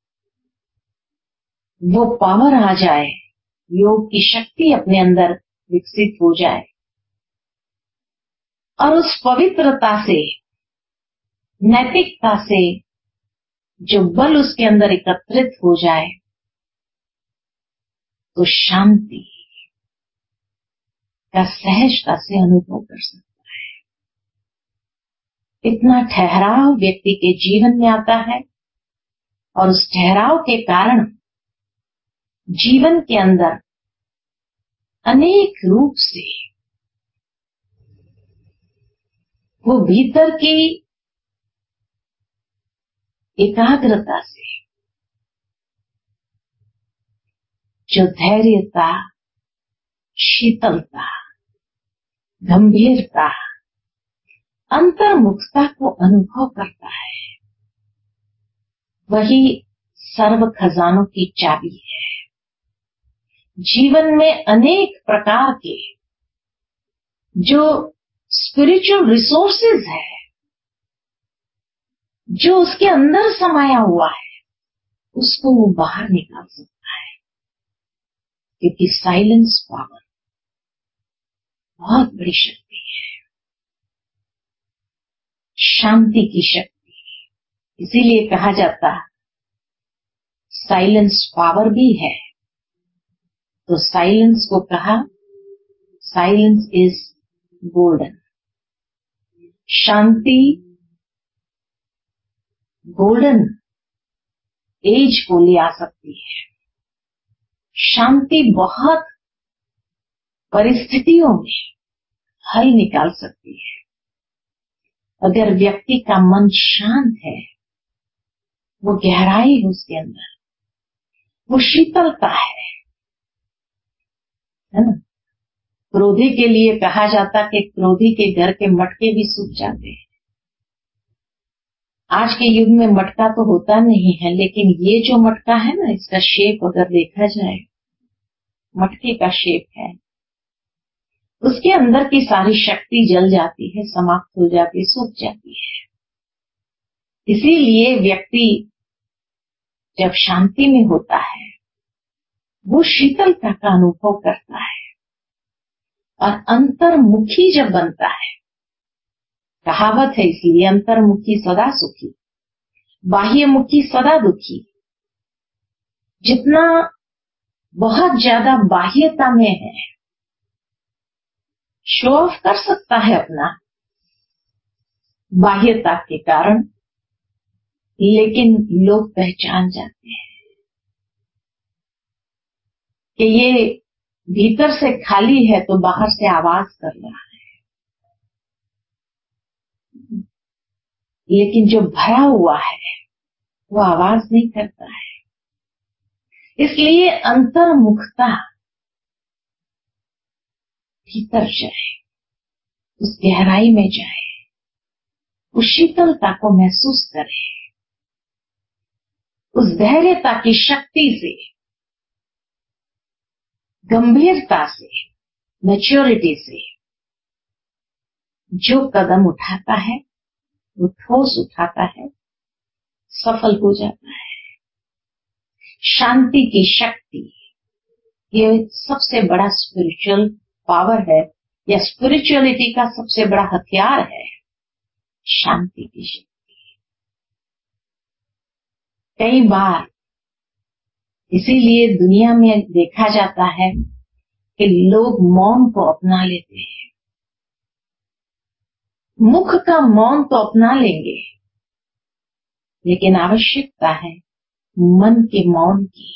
वो पावर आ जाए, योग की शक्ति अपने अंदर विकसित हो जाए और उस पवित्रता से, नैतिकता से जो बल उसके अंदर एकत्रित हो जाए, तो शांति का सहजता से अनुभव कर सकता है। इतना ठहराव व्यक्ति के जीवन में आता है और उस ठहराव के कारण जीवन के अंदर अनेक रूप से वो भीतर की एकाग्रता से जो धैर्यता, शीतलता, गंभीरता, अंतर्मुखता को अनुभव करता है, वही सर्व खजानों की चाबी है। जीवन में अनेक प्रकार के जो स्पिरिचुअल रिसोर्सेज है, जो उसके अंदर समाया हुआ है, उसको वो बाहर निकाल सकता है, क्योंकि साइलेंस पावर बहुत बड़ी शक्ति है, शांति की शक्ति। इसीलिए कहा जाता है साइलेंस पावर भी है। तो साइलेंस को कहा साइलेंस इज गोल्डन। शांति गोल्डन एज को ले आ सकती है। शांति बहुत परिस्थितियों में हल निकाल सकती है। अगर व्यक्ति का मन शांत है, वो गहराई है उसके अंदर, वो शीतलता है ना। क्रोधी के लिए कहा जाता कि क्रोधी के घर के मटके भी सूख जाते हैं। आज के युग में मटका तो होता नहीं है, लेकिन ये जो मटका है ना, इसका शेप अगर देखा जाए, मटके का शेप है, उसके अंदर की सारी शक्ति जल जाती है, समाप्त हो जाती है, सूख जाती है। इसीलिए व्यक्ति जब शांति में होता है, वो शीतलता का अनुभव करता है और अंतर्मुखी जब बनता है, कहावत है इसलिए, अंतर्मुखी सदा सुखी, बाह्यमुखी सदा दुखी। जितना बहुत ज्यादा बाह्यता में है, शो ऑफ कर सकता है अपना बाह्यता के कारण, लेकिन लोग पहचान जाते हैं कि ये भीतर से खाली है तो बाहर से आवाज कर रहा है, लेकिन जो भरा हुआ है वो आवाज नहीं करता है। इसलिए अंतर्मुखता भीतर जाए, उस गहराई में जाए, उस शीतलता को महसूस करे, उस धैर्यता की शक्ति से, गंभीरता से, मैच्योरिटी से जो कदम उठाता है वो ठोस उठाता है, सफल हो जाता है। शांति की शक्ति ये सबसे बड़ा स्पिरिचुअल पावर है, या स्पिरिचुअलिटी का सबसे बड़ा हथियार है, शांति की शक्ति। कई बार इसीलिए दुनिया में देखा जाता है कि लोग मौन को अपना लेते हैं। मुख का मौन तो अपना लेंगे, लेकिन आवश्यकता है मन के मौन की।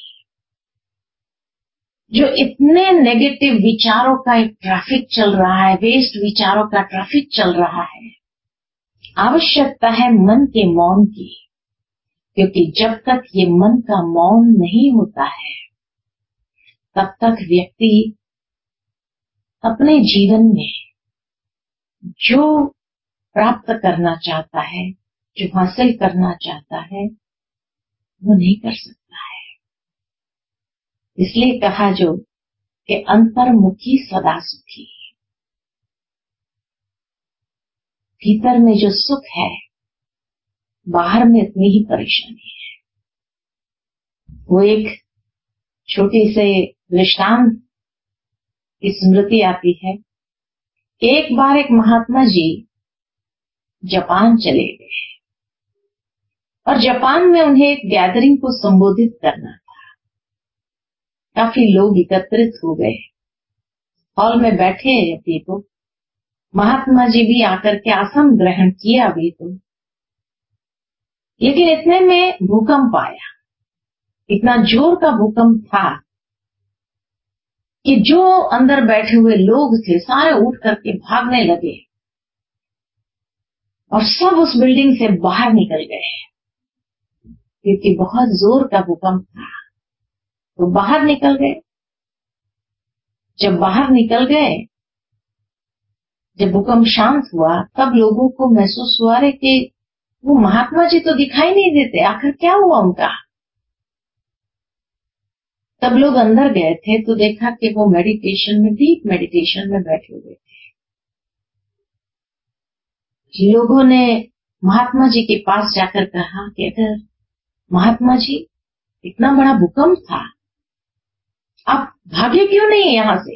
जो इतने नेगेटिव विचारों का एक ट्रैफिक चल रहा है, वेस्ट विचारों का ट्रैफिक चल रहा है, आवश्यकता है मन के मौन की। क्योंकि जब तक ये मन का मौन नहीं होता है, तब तक व्यक्ति अपने जीवन में जो प्राप्त करना चाहता है, जो हासिल करना चाहता है, वो नहीं कर सकता है। इसलिए कहा जो कि अंतर्मुखी सदा सुखी। भीतर में जो सुख है, बाहर में इतनी ही परेशानी है। वो एक छोटी से दृष्टांत की स्मृति आती है। एक बार एक महात्मा जी जापान चले गए और जापान में उन्हें एक गैदरिंग को संबोधित करना था। काफी लोग एकत्रित हो गए, हॉल में बैठे अभी तो महात्मा जी भी आकर के आसन ग्रहण किया अभी तो, लेकिन इतने में भूकंप आया। इतना जोर का भूकंप था कि जो अंदर बैठे हुए लोग थे सारे उठ करके भागने लगे और सब उस बिल्डिंग से बाहर निकल गए, क्योंकि बहुत जोर का भूकंप था। तो बाहर निकल गए। जब बाहर निकल गए, जब भूकंप शांत हुआ, तब लोगों को महसूस हुआ रहे कि वो महात्मा जी तो दिखाई नहीं देते, आखिर क्या हुआ उनका। तब लोग अंदर गए थे तो देखा कि वो मेडिटेशन में, डीप मेडिटेशन में बैठे हुए थे। लोगों ने महात्मा जी के पास जाकर कहा कि अगर महात्मा जी इतना बड़ा भूकंप था, आप भागे क्यों नहीं यहां से।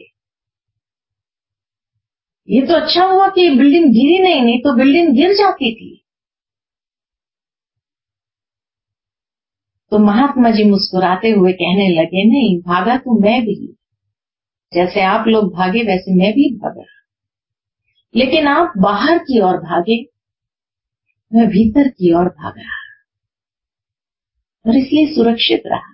ये तो अच्छा हुआ कि बिल्डिंग गिरी नहीं तो बिल्डिंग गिर जाती थी। तो महात्मा जी मुस्कुराते हुए कहने लगे, नहीं भागा तो मैं भी, जैसे आप लोग भागे वैसे मैं भी भागा, लेकिन आप बाहर की ओर भागे, मैं भीतर की ओर भागा और इसलिए सुरक्षित रहा।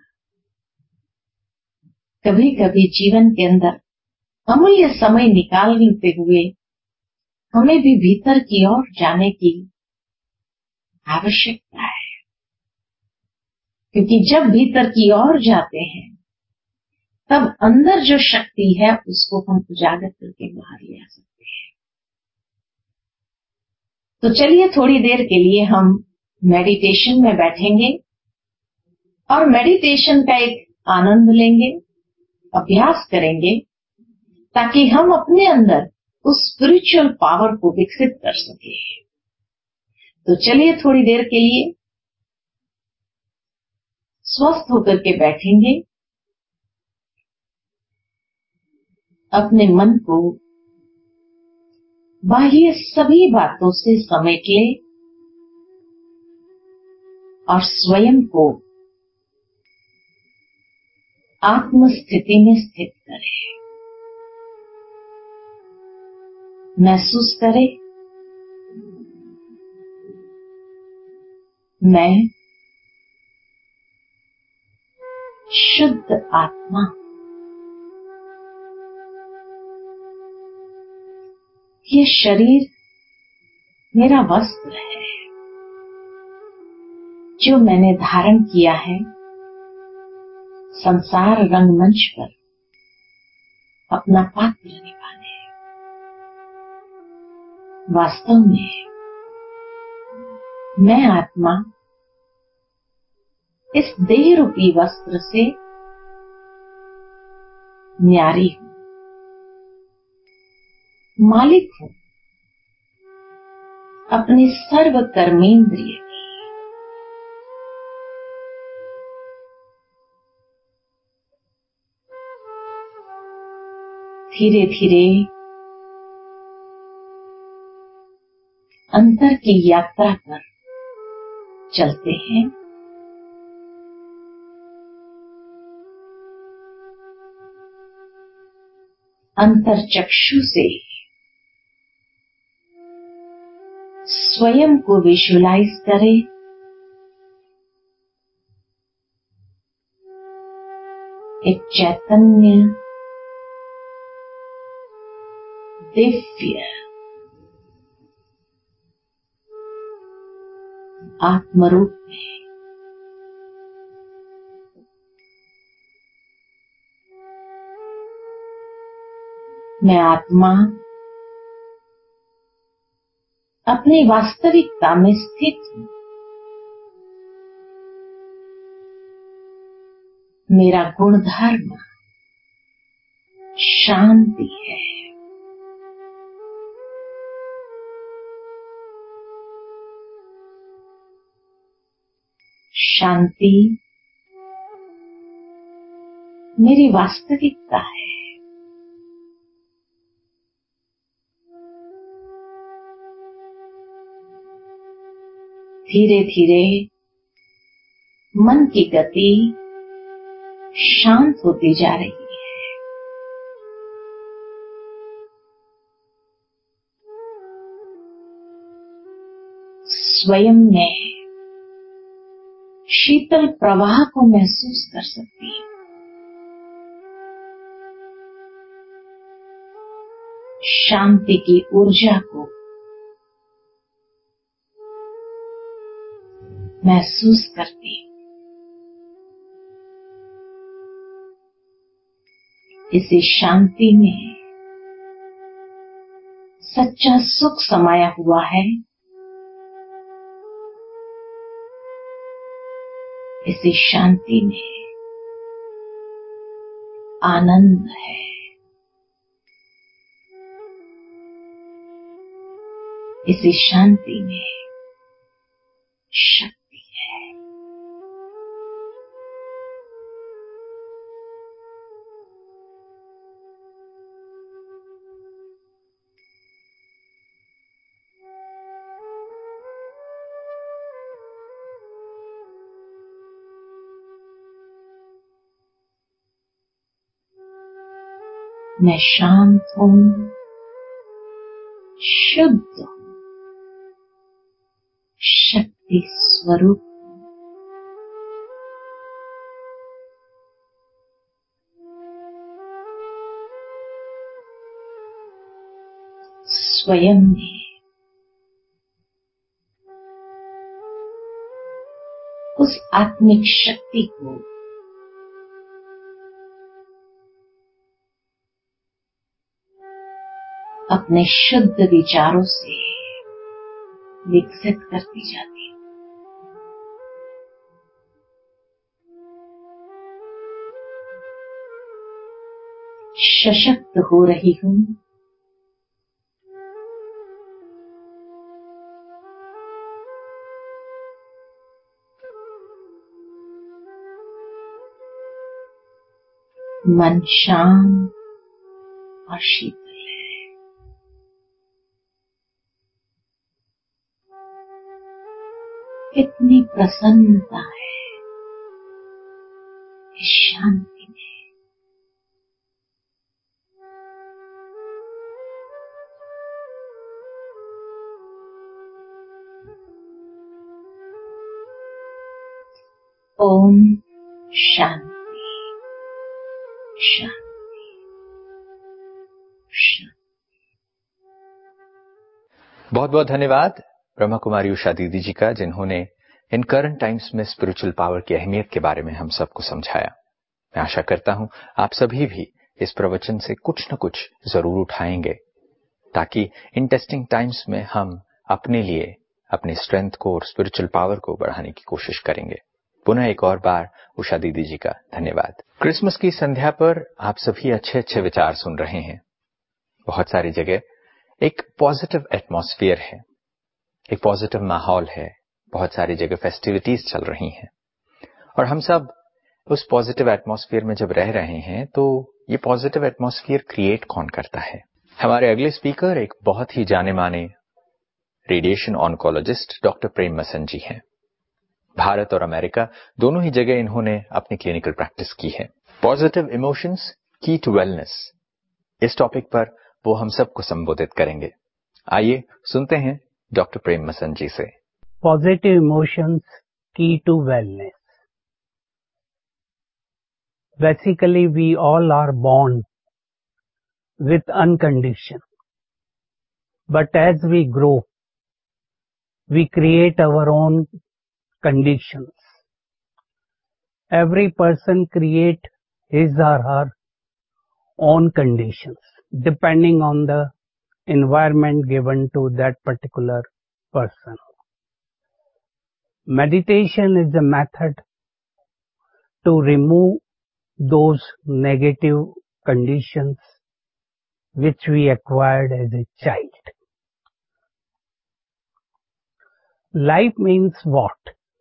कभी कभी जीवन के अंदर अमूल्य समय निकालते हुए हमें भी भीतर की ओर जाने की आवश्यकता है, क्योंकि जब भीतर की ओर जाते हैं तब अंदर जो शक्ति है उसको हम उजागर करके बाहर ले आ सकते हैं। तो चलिए थोड़ी देर के लिए हम मेडिटेशन में बैठेंगे और मेडिटेशन का एक आनंद लेंगे, अभ्यास करेंगे, ताकि हम अपने अंदर उस स्पिरिचुअल पावर को विकसित कर सके। तो चलिए थोड़ी देर के लिए स्वस्थ होकर के बैठेंगे, अपने मन को बाह्य सभी बातों से समेट ले और स्वयं को आत्म स्थिति में स्थित करें। महसूस करें, मैं शुद्ध आत्मा, ये शरीर मेरा वस्त्र है जो मैंने धारण किया है संसार रंगमंच पर अपना पात्र निभाने। वास्तव में मैं आत्मा इस देह रूपी वस्त्र से न्यारी हूं, मालिक हूं अपने सर्व कर्मेंद्रिय की। धीरे धीरे अंतर की यात्रा पर चलते हैं। अंतर चक्षु से स्वयं को विजुलाइज करें। एक चैतन्य दिव्य आत्मरूप में। मैं आत्मा अपनी वास्तविकता में स्थित हूं। मेरा गुणधर्म शांति है। शांति मेरी वास्तविकता है। धीरे धीरे मन की गति शांत होती जा रही है। स्वयं में शीतल प्रवाह को महसूस कर सकती हूं। शांति की ऊर्जा को महसूस करती हूं। इसी शांति में सच्चा सुख समाया हुआ है। इसी शांति में आनंद है। इसी शांति में शक्ति है। मैं शांत हूं, शुद्ध हूं, शक्ति स्वरूप। स्वयं में उस आत्मिक शक्ति को अपने शुद्ध विचारों से विकसित करती जाती हूं। सशक्त हो रही हूं। मन शांत और शीतल है। कितनी प्रसन्नता है इस शांति में। ओम शांति शांति शांति। बहुत बहुत धन्यवाद ब्रह्मा कुमारी उषा दीदी जी का, जिन्होंने इन करंट टाइम्स में स्पिरिचुअल पावर की अहमियत के बारे में हम सबको समझाया। मैं आशा करता हूं आप सभी भी इस प्रवचन से कुछ न कुछ जरूर उठाएंगे, ताकि इन टेस्टिंग टाइम्स में हम अपने लिए अपनी स्ट्रेंथ को और स्पिरिचुअल पावर को बढ़ाने की कोशिश करेंगे। पुनः एक और बार उषा दीदी जी का धन्यवाद। क्रिसमस की संध्या पर आप सभी अच्छे अच्छे विचार सुन रहे हैं। बहुत सारी जगह एक पॉजिटिव एटमॉस्फेयर है, एक पॉजिटिव माहौल है, बहुत सारी जगह फेस्टिविटीज चल रही हैं, और हम सब उस पॉजिटिव एटमॉस्फेयर में जब रह रहे हैं तो ये पॉजिटिव एटमॉस्फेयर क्रिएट कौन करता है? हमारे अगले स्पीकर एक बहुत ही जाने माने radiation oncologist doctor Prem Masan ji हैं। भारत और अमेरिका दोनों ही जगह इन्होंने अपनी क्लिनिकल प्रैक्टिस की है। Positive emotions key to wellness, इस टॉपिक पर वो हम सबको संबोधित करेंगे। आइए सुनते हैं डॉक्टर प्रेम मसन जी से। Positive emotions key to wellness. Basically we all are born with unconditioned, but as we grow we create our own conditions. Every person create his or her own conditions depending on the environment given to that particular person. Meditation is a method to remove those negative conditions which we acquired as a child. Life means what?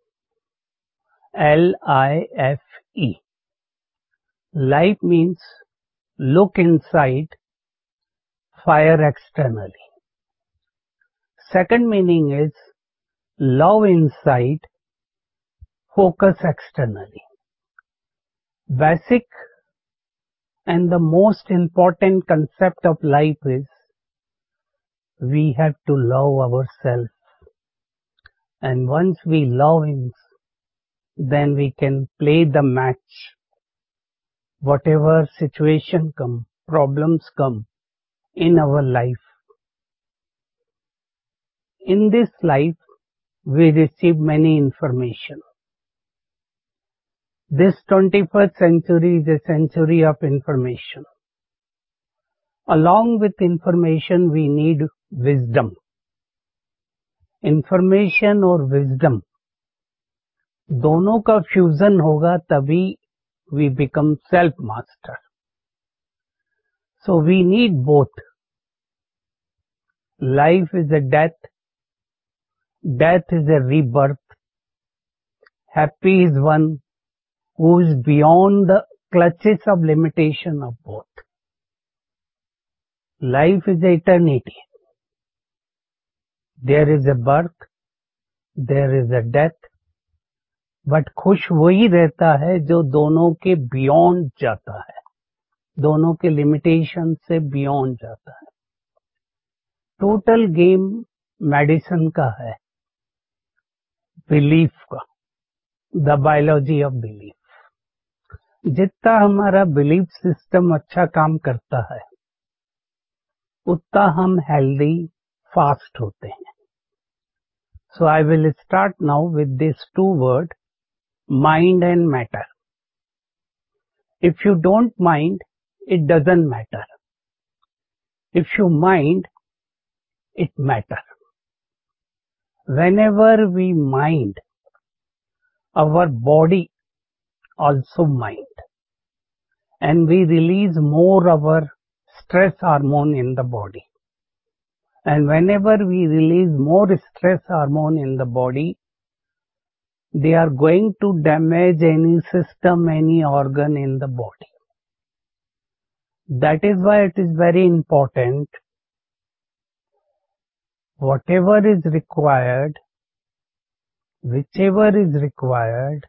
L-I-F-E. Life means look inside, fire externally. Second meaning is love inside, focus externally. Basic and the most important concept of life is we have to love ourselves. And once we love him, then we can play the match. Whatever situation come, problems come in our life. In this life, we receive many information. This 21st century is a century of information. Along with information, we need wisdom. Information और wisdom दोनों का fusion होगा तभी we become self master. So we need both. Life is a death, death is a rebirth. Happy is one who is beyond the clutches of limitation of both. Life is eternity. There is a birth, there is a death, but खुश वही रहता है जो दोनों के beyond जाता है, दोनों के लिमिटेशन से बियॉन्ड जाता है. टोटल गेम मेडिसिन का है, बिलीफ का, द बायोलॉजी ऑफ बिलीफ. जितना हमारा बिलीफ सिस्टम अच्छा काम करता है उतना हम हेल्दी फास्ट होते हैं. So I will start now with this two word, mind and matter. If you don't mind, it doesn't matter. If you mind, it matter. Whenever we mind, our body also mind. And we release more our stress hormone in the body. And whenever we release more stress hormone in the body, they are going to damage any system, any organ in the body. That is why it is very important, whatever is required, whichever is required,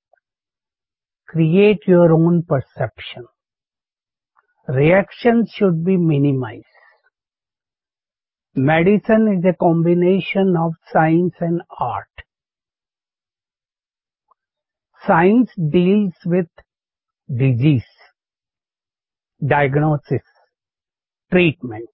create your own perception. Reactions should be minimized. Medicine is a combination of science and art. Science deals with disease, diagnosis, treatment,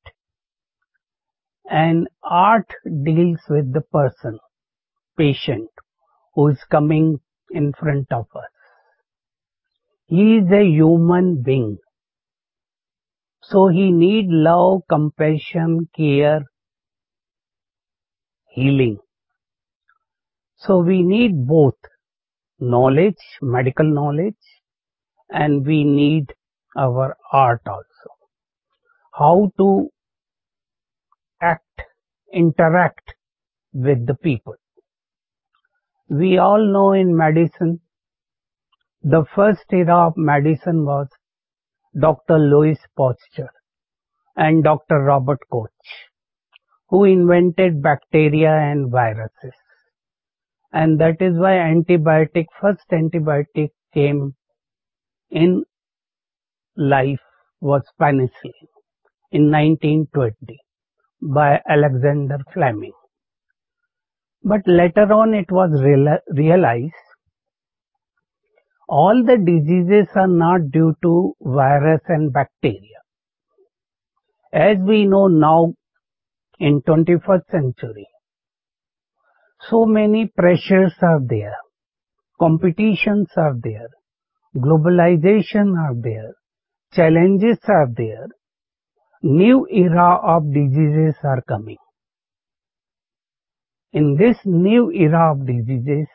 and art deals with the person, patient, who is coming in front of us. He is a human being. So he needs love, compassion, care, healing. So we need both knowledge, medical knowledge, and we need our art also. How to act, interact with the people. We all know in medicine, the first era of medicine was Dr. Louis Pasteur and Dr. Robert Koch, who invented bacteria and viruses. And that is why first antibiotic came in life was penicillin in 1920 by Alexander Fleming. But later on it was realized all the diseases are not due to virus and bacteria. As we know now in 21st century, so many pressures are there, competitions are there, globalization are there, challenges are there, new era of diseases are coming. In this new era of diseases,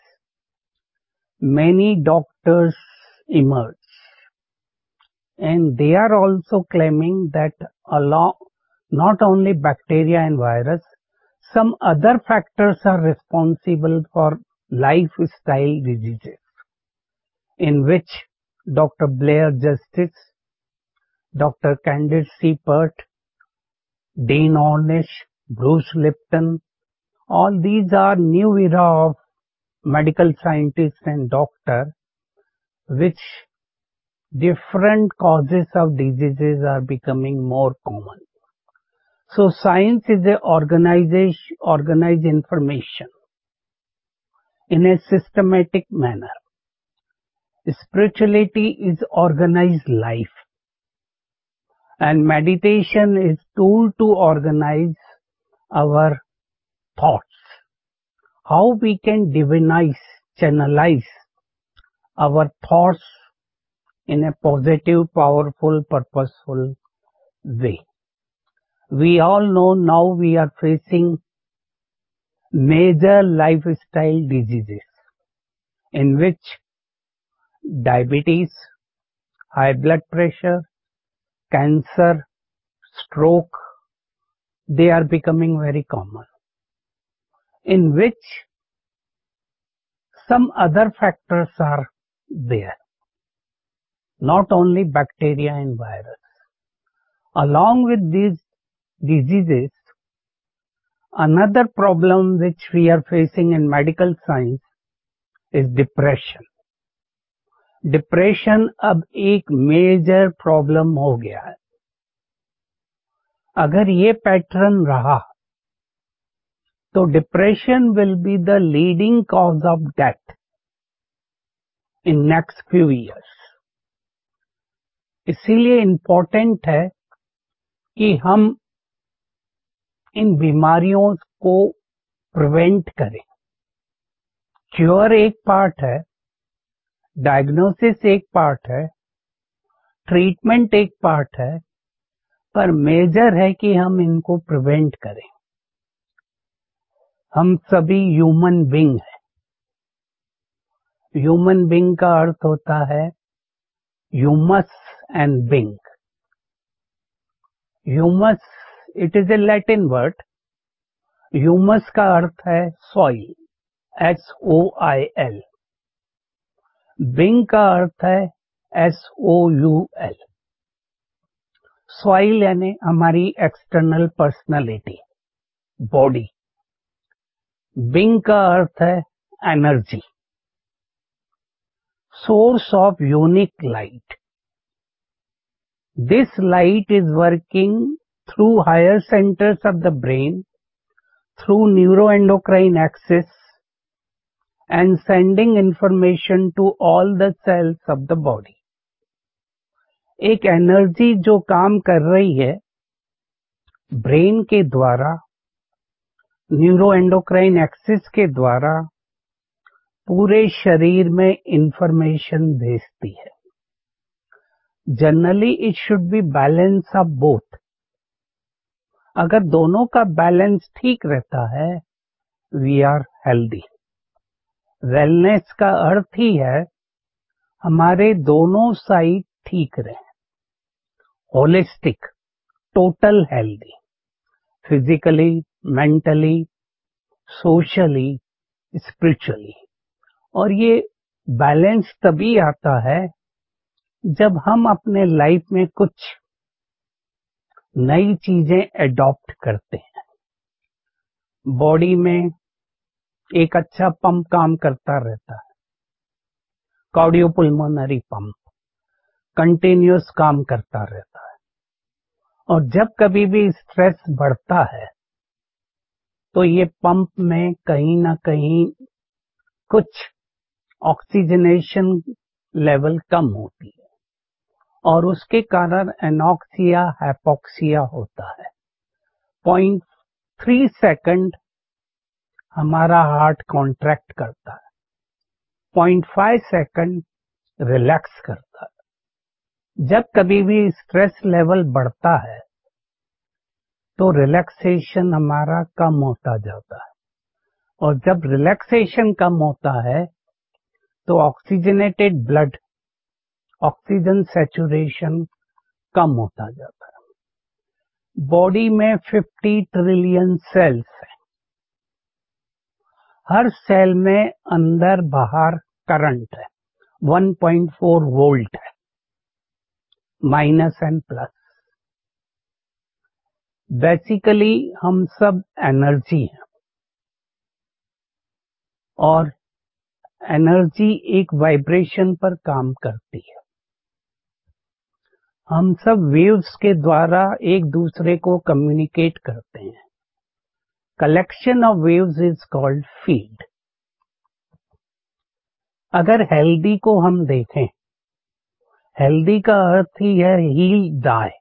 many doctors emerge, and they are also claiming that not only bacteria and virus, some other factors are responsible for lifestyle diseases, in which Dr. Blair Justice, Dr. Candid C. Pert, Dean Ornish, Bruce Lipton, all these are new era of medical scientists and doctors, which different causes of diseases are becoming more common. So science is a organized information in a systematic manner. Spirituality is organized life, and meditation is tool to organize our thoughts. How we can divinize, channelize our thoughts in a positive, powerful, purposeful way. We all know now we are facing major lifestyle diseases in which diabetes, high blood pressure, cancer, stroke, they are becoming very common, in which some other factors are there, not only bacteria and virus. Along with these diseases, another problem which we are facing in medical science is depression. Depression अब एक major problem हो गया है. अगर ये pattern रहा तो depression will be the leading cause of death in next few years. इसीलिए इम्पोर्टेंट है कि हम इन बीमारियों को प्रिवेंट करें. क्योर एक पार्ट है, डायग्नोसिस एक पार्ट है, ट्रीटमेंट एक पार्ट है, पर मेजर है कि हम इनको प्रिवेंट करें. हम सभी ह्यूमन बीइंग हैं. ह्यूमन बीइंग का अर्थ होता है humus and being. Humus it is a Latin word. Humus का अर्थ है सॉइल, SOIL. बीइंग का अर्थ है SOUL. सॉइल यानी हमारी एक्सटर्नल पर्सनालिटी, बॉडी. बीइंग का अर्थ है energy, source of unique light. This light is working through higher centres of the brain, through neuroendocrine axis and sending information to all the cells of the body. एक energy जो काम कर रही है brain के द्वारा, न्यूरोएंडोक्राइन एक्सिस के द्वारा पूरे शरीर में इंफॉर्मेशन भेजती है. Generally it should be balance of both. अगर दोनों का बैलेंस ठीक रहता है, वी आर हेल्दी. वेलनेस का अर्थ ही है हमारे दोनों साइड ठीक रहे. Holistic, total healthy, physically, mentally, socially, spiritually. और ये बैलेंस तभी आता है जब हम अपने लाइफ में कुछ नई चीजें एडॉप्ट करते हैं. बॉडी में एक अच्छा पंप काम करता रहता है, कार्डियोपुल्मोनरी पंप कंटिन्यूअस काम करता रहता है. और जब कभी भी स्ट्रेस बढ़ता है तो ये पंप में कहीं ना कहीं कुछ ऑक्सीजनेशन लेवल कम होती है और उसके कारण एनॉक्सिया, हाइपोक्सिया होता है. 0.3 सेकंड हमारा हार्ट कॉन्ट्रैक्ट करता है, 0.5 सेकंड रिलैक्स करता है. जब कभी भी स्ट्रेस लेवल बढ़ता है तो रिलैक्सेशन हमारा कम होता जाता है. और जब रिलैक्सेशन कम होता है तो ऑक्सीजनेटेड ब्लड, ऑक्सीजन सैचुरेशन कम होता जाता है. बॉडी में 50 ट्रिलियन सेल्स हैं. हर सेल में अंदर बाहर करंट है, 1.4 वोल्ट है, माइनस एंड प्लस. बेसिकली हम सब एनर्जी हैं और एनर्जी एक वाइब्रेशन पर काम करती है. हम सब वेव्स के द्वारा एक दूसरे को कम्युनिकेट करते हैं. Collection of waves is called field. अगर हेल्दी को हम देखें, हेल्दी का अर्थ ही है हील डाई.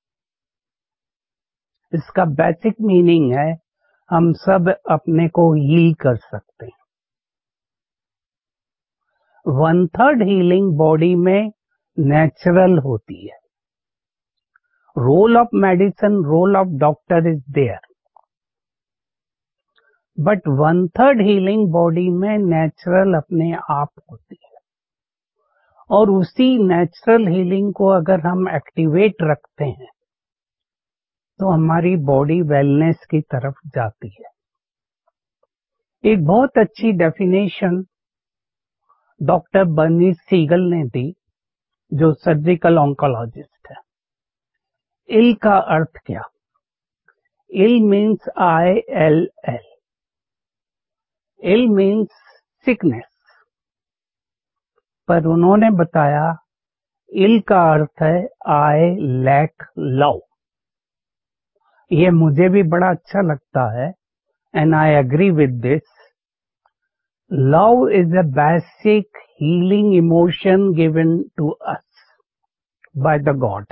इसका बेसिक मीनिंग है हम सब अपने को हील कर सकते हैं. 1/3 हीलिंग बॉडी में नेचुरल होती है. Role of medicine, role of doctor is there, but 1/3 healing body में नेचुरल अपने आप होती है. और उसी नेचुरल हीलिंग को अगर हम एक्टिवेट रखते हैं तो हमारी बॉडी वेलनेस की तरफ जाती है. एक बहुत अच्छी डेफिनेशन डॉक्टर बर्नी सीगल ने दी, जो सर्जिकल ऑन्कोलॉजिस्ट है. इल का अर्थ क्या? Ill means ILL. Ill means sickness. पर उन्होंने बताया इल का अर्थ है आई लैक लव. ये मुझे भी बड़ा अच्छा लगता है and I agree with this. Love is a basic healing emotion given to us by the God.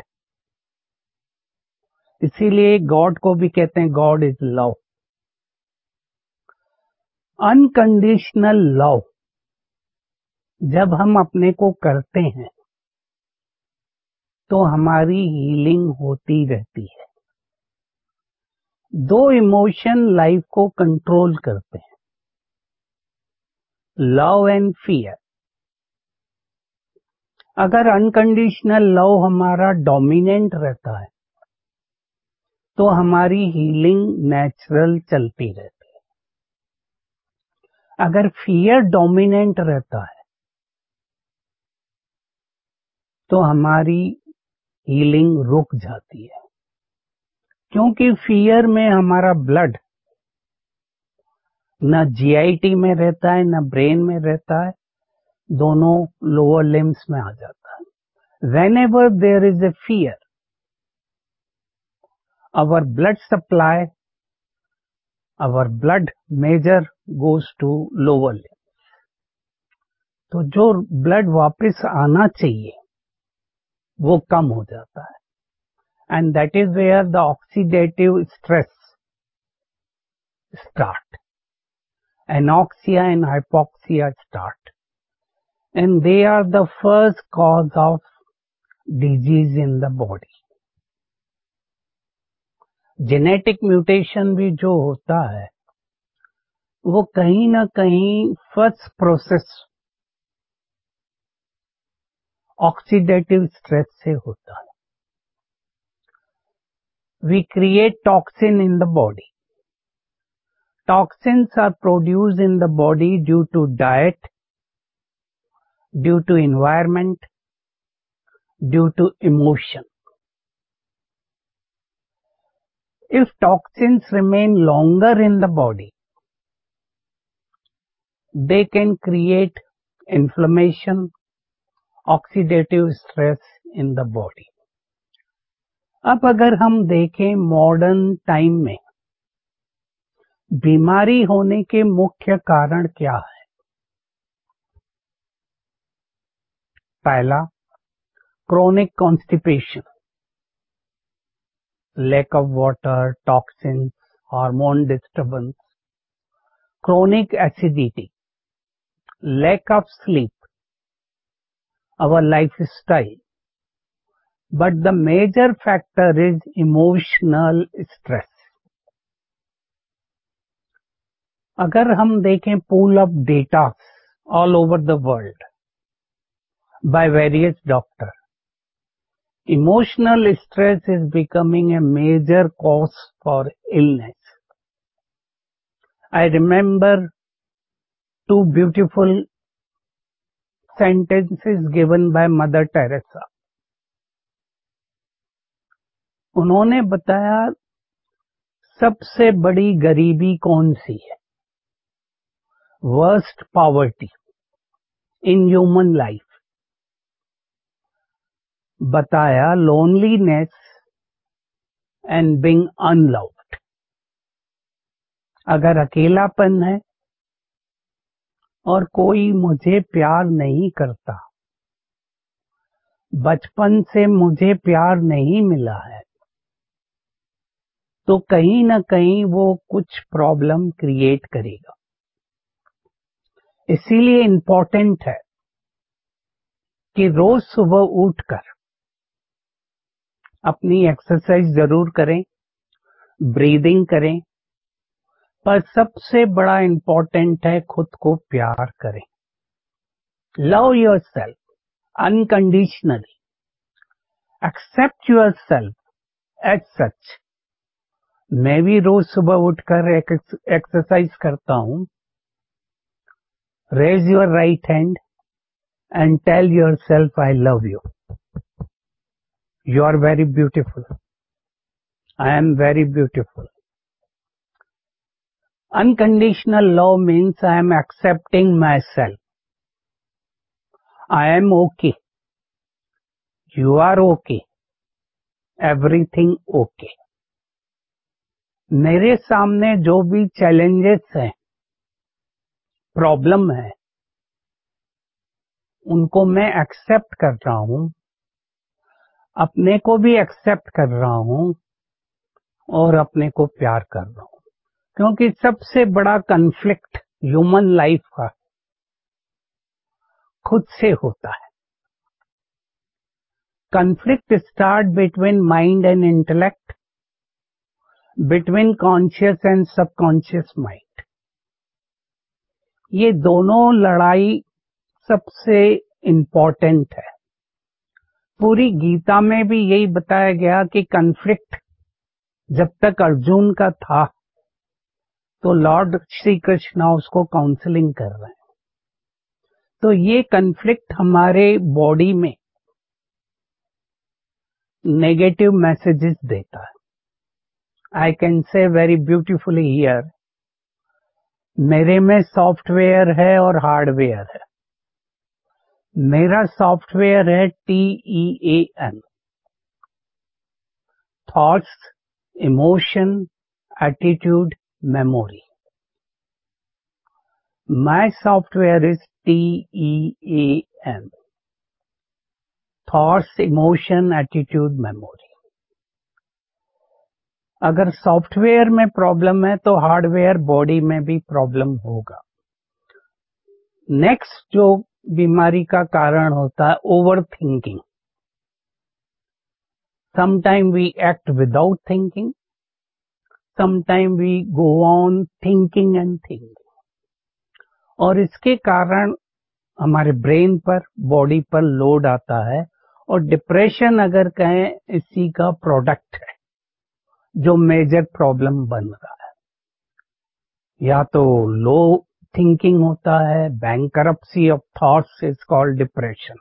इसीलिए गॉड को भी कहते हैं God is love. Unconditional love जब हम अपने को करते हैं तो हमारी हीलिंग होती रहती है. दो इमोशन लाइफ को कंट्रोल करते हैं, लव एंड फियर. अगर अनकंडीशनल लव हमारा डोमिनेंट रहता है तो हमारी हीलिंग नेचुरल चलती रहती है. अगर फियर डोमिनेंट रहता है तो हमारी हीलिंग रुक जाती है. क्योंकि फियर में हमारा ब्लड न GIT में रहता है न ब्रेन में रहता है, दोनों लोअर लिम्स में आ जाता है. Whenever there is a fear, our blood supply, our blood major goes to lower limb. तो जो ब्लड वापस आना चाहिए वो कम हो जाता है, and that is where the oxidative stress start, anoxia and hypoxia start, and they are the first cause of disease in the body. Genetic mutation भी जो होता है वो कहीं ना कहीं फर्स्ट प्रोसेस ऑक्सीडेटिव स्ट्रेस से होता है। We create toxin in the body. Toxins are produced in the body due to diet, due to environment, due to emotion. If toxins remain longer in the body, they can create inflammation, oxidative stress in the body. अब अगर हम देखें modern time में बीमारी होने के मुख्य कारण क्या है? पहला, chronic constipation, lack of water, toxins, hormone disturbance, chronic acidity, lack of sleep, our lifestyle. But the major factor is emotional stress. अगर हम देखें pool of data all over the world by various doctors, emotional stress is becoming a major cause for illness. I remember two beautiful sentences given by Mother Teresa. उन्होंने बताया सबसे बड़ी गरीबी कौन सी है? Worst poverty in human life. बताया loneliness and being unloved. अगर अकेलापन है और कोई मुझे प्यार नहीं करता, बचपन से मुझे प्यार नहीं मिला है, तो कहीं ना कहीं वो कुछ प्रॉब्लम क्रिएट करेगा। इसीलिए इम्पोर्टेंट है कि रोज सुबह उठकर अपनी एक्सरसाइज जरूर करें, ब्रीदिंग करें, पर सबसे बड़ा इम्पोर्टेंट है खुद को प्यार करें। Love yourself unconditionally, accept yourself as such. मैं भी रोज सुबह उठकर एक्सरसाइज करता हूं। Raise your right hand and tell yourself I love you. You are very beautiful. I am very beautiful. Unconditional love means I am accepting myself. I am okay. You are okay. Everything okay. मेरे सामने जो भी challenges हैं, problem है, उनको मैं accept कर रहा हूं, अपने को भी एक्सेप्ट कर रहा हूं और अपने को प्यार कर रहा हूं। क्योंकि सबसे बड़ा कन्फ्लिक्ट ह्यूमन लाइफ का खुद से होता है। Conflict start between mind and intellect, between conscious and subconscious mind. ये दोनों लड़ाई सबसे इम्पोर्टेंट है। पूरी गीता में भी यही बताया गया कि कन्फ्लिक्ट जब तक अर्जुन का था तो लॉर्ड श्री कृष्ण उसको काउंसलिंग कर रहे हैं। तो ये कन्फ्लिक्ट हमारे बॉडी में नेगेटिव मैसेजेस देता है। I can say very beautifully here, मेरे में सॉफ्टवेयर है और हार्डवेयर है। मेरा सॉफ्टवेयर है TEAN, thoughts, emotion, attitude, memory. My software is TEAM, thoughts, emotion, attitude, memory. अगर सॉफ्टवेयर में प्रॉब्लम है तो हार्डवेयर बॉडी में भी प्रॉब्लम होगा। नेक्स्ट जो बीमारी का कारण होता है over thinking. Sometime we act without thinking, sometime we go on thinking and thinking, और इसके कारण हमारे ब्रेन पर, बॉडी पर लोड आता है, और डिप्रेशन अगर कहें इसी का प्रोडक्ट है जो मेजर प्रॉब्लम बन रहा है। या तो लो थिंकिंग होता है, bankruptcy of thoughts is called depression,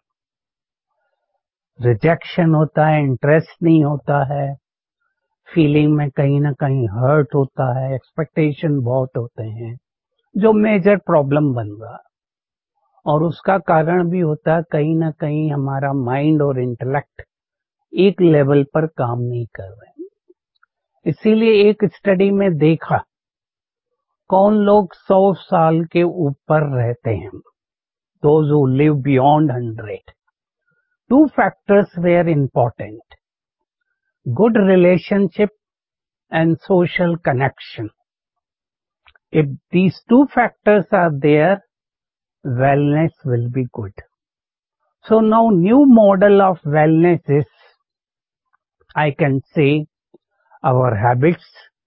rejection होता है, इंटरेस्ट नहीं होता है, फीलिंग में कहीं ना कहीं हर्ट होता है, एक्सपेक्टेशन बहुत होते हैं, जो मेजर प्रॉब्लम बन रहा है। और उसका कारण भी होता है कहीं ना कहीं हमारा माइंड और इंटेलेक्ट एक लेवल पर काम नहीं कर रहे हैं। इसीलिए एक स्टडी में देखा कौन लोग 100 साल के ऊपर रहते हैं, those who live beyond 100। Two factors were important: good relationship and social connection. If these two factors are there, wellness will be good. So now new model of wellness is, I can say, our habits,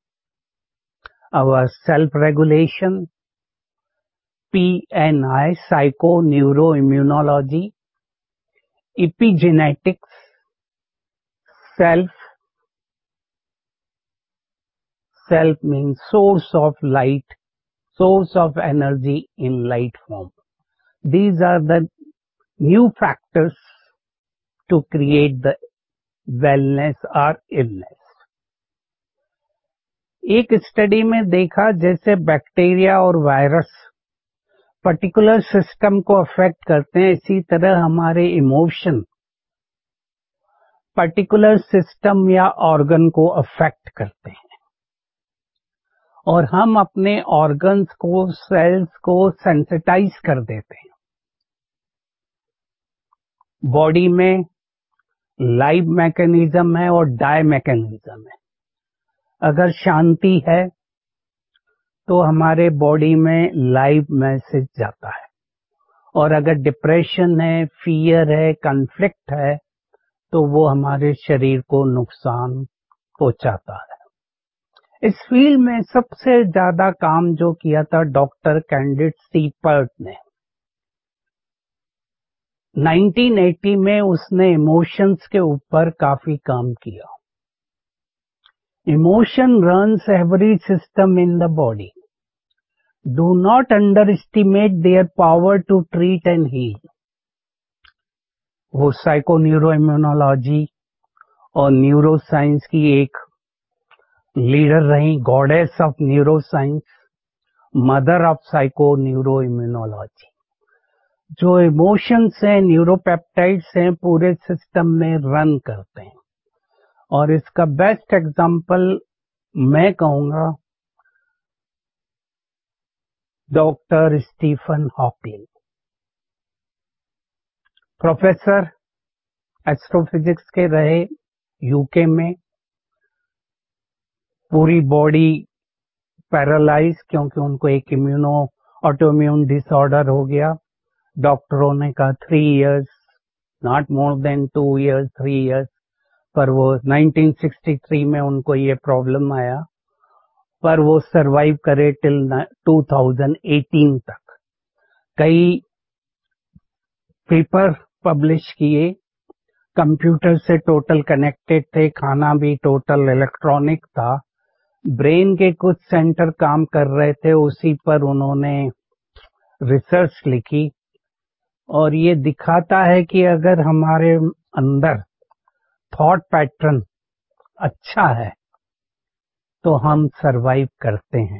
our self-regulation, PNI, psycho-neuroimmunology, epigenetics, self means source of light, source of energy in light form. These are the new factors to create the wellness or illness. एक study में देखा जैसे bacteria और virus particular system को affect करते हैं, इसी तरह हमारे इमोशन पर्टिकुलर सिस्टम या ऑर्गन को अफेक्ट करते हैं, और हम अपने ऑर्गन्स को, सेल्स को सेंसिटाइज कर देते हैं। बॉडी में लाइव मैकेनिज्म है और डाई मैकेनिज्म है। अगर शांति है तो हमारे बॉडी में लाइव मैसेज जाता है, और अगर डिप्रेशन है, फियर है, कॉन्फ्लिक्ट है, तो वो हमारे शरीर को नुकसान पहुंचाता है। इस फील्ड में सबसे ज्यादा काम जो किया था डॉक्टर कैंडिड सीपर्ट ने। 1980 में उसने इमोशंस के ऊपर काफी काम किया। Emotion runs every system in the body. Do not underestimate their power to treat and heal. वो साइको न्यूरोइम्यूनोलॉजी और न्यूरो साइंस की एक लीडर रही, goddess of neuroscience, mother of psycho neuroimmunology. जो इमोशंस हैं, न्यूरोपेप्टाइड्स हैं, पूरे system में रन करते हैं। और इसका बेस्ट एग्जांपल मैं कहूंगा doctor Stephen Hawking, professor astrophysics के रहे यूके में। पूरी बॉडी पैरालाइज, क्योंकि उनको एक ऑटोइम्यून डिसऑर्डर हो गया। डॉक्टरों ने कहा 3 years, not more than 2 years, 3 years, पर वो 1963 में उनको ये प्रॉब्लम आया, पर वो सरवाइव करे टिल 2018 तक। कई पेपर पब्लिश किए, कंप्यूटर से टोटल कनेक्टेड थे, खाना भी टोटल इलेक्ट्रॉनिक था, ब्रेन के कुछ सेंटर काम कर रहे थे, उसी पर उन्होंने रिसर्च लिखी, और ये दिखाता है कि अगर हमारे अंदर थॉट पैटर्न अच्छा है तो हम सरवाइव करते हैं।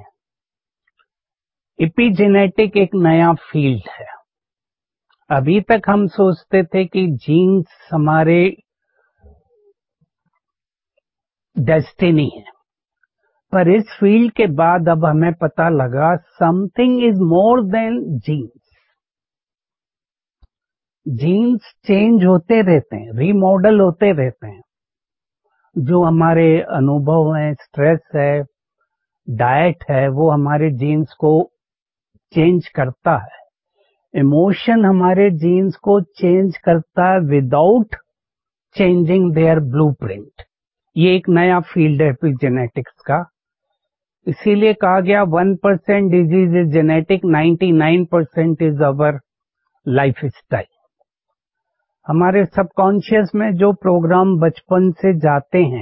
एपिजेनेटिक एक नया फील्ड है। अभी तक हम सोचते थे कि जीन्स हमारे डेस्टिनी है, पर इस फील्ड के बाद अब हमें पता लगा something is more than genes. Genes change होते रहते हैं, रीमॉडल होते रहते हैं। जो हमारे अनुभव है, स्ट्रेस है, डाइट है, वो हमारे जीन्स को चेंज करता है। इमोशन हमारे जीन्स को चेंज करता है विदाउट चेंजिंग देयर ब्लूप्रिंट। ये एक नया फील्ड है एपिजेनेटिक्स का। इसीलिए कहा गया 1% disease is genetic, 99% is our lifestyle. हमारे सबकॉन्शियस में जो प्रोग्राम बचपन से जाते हैं,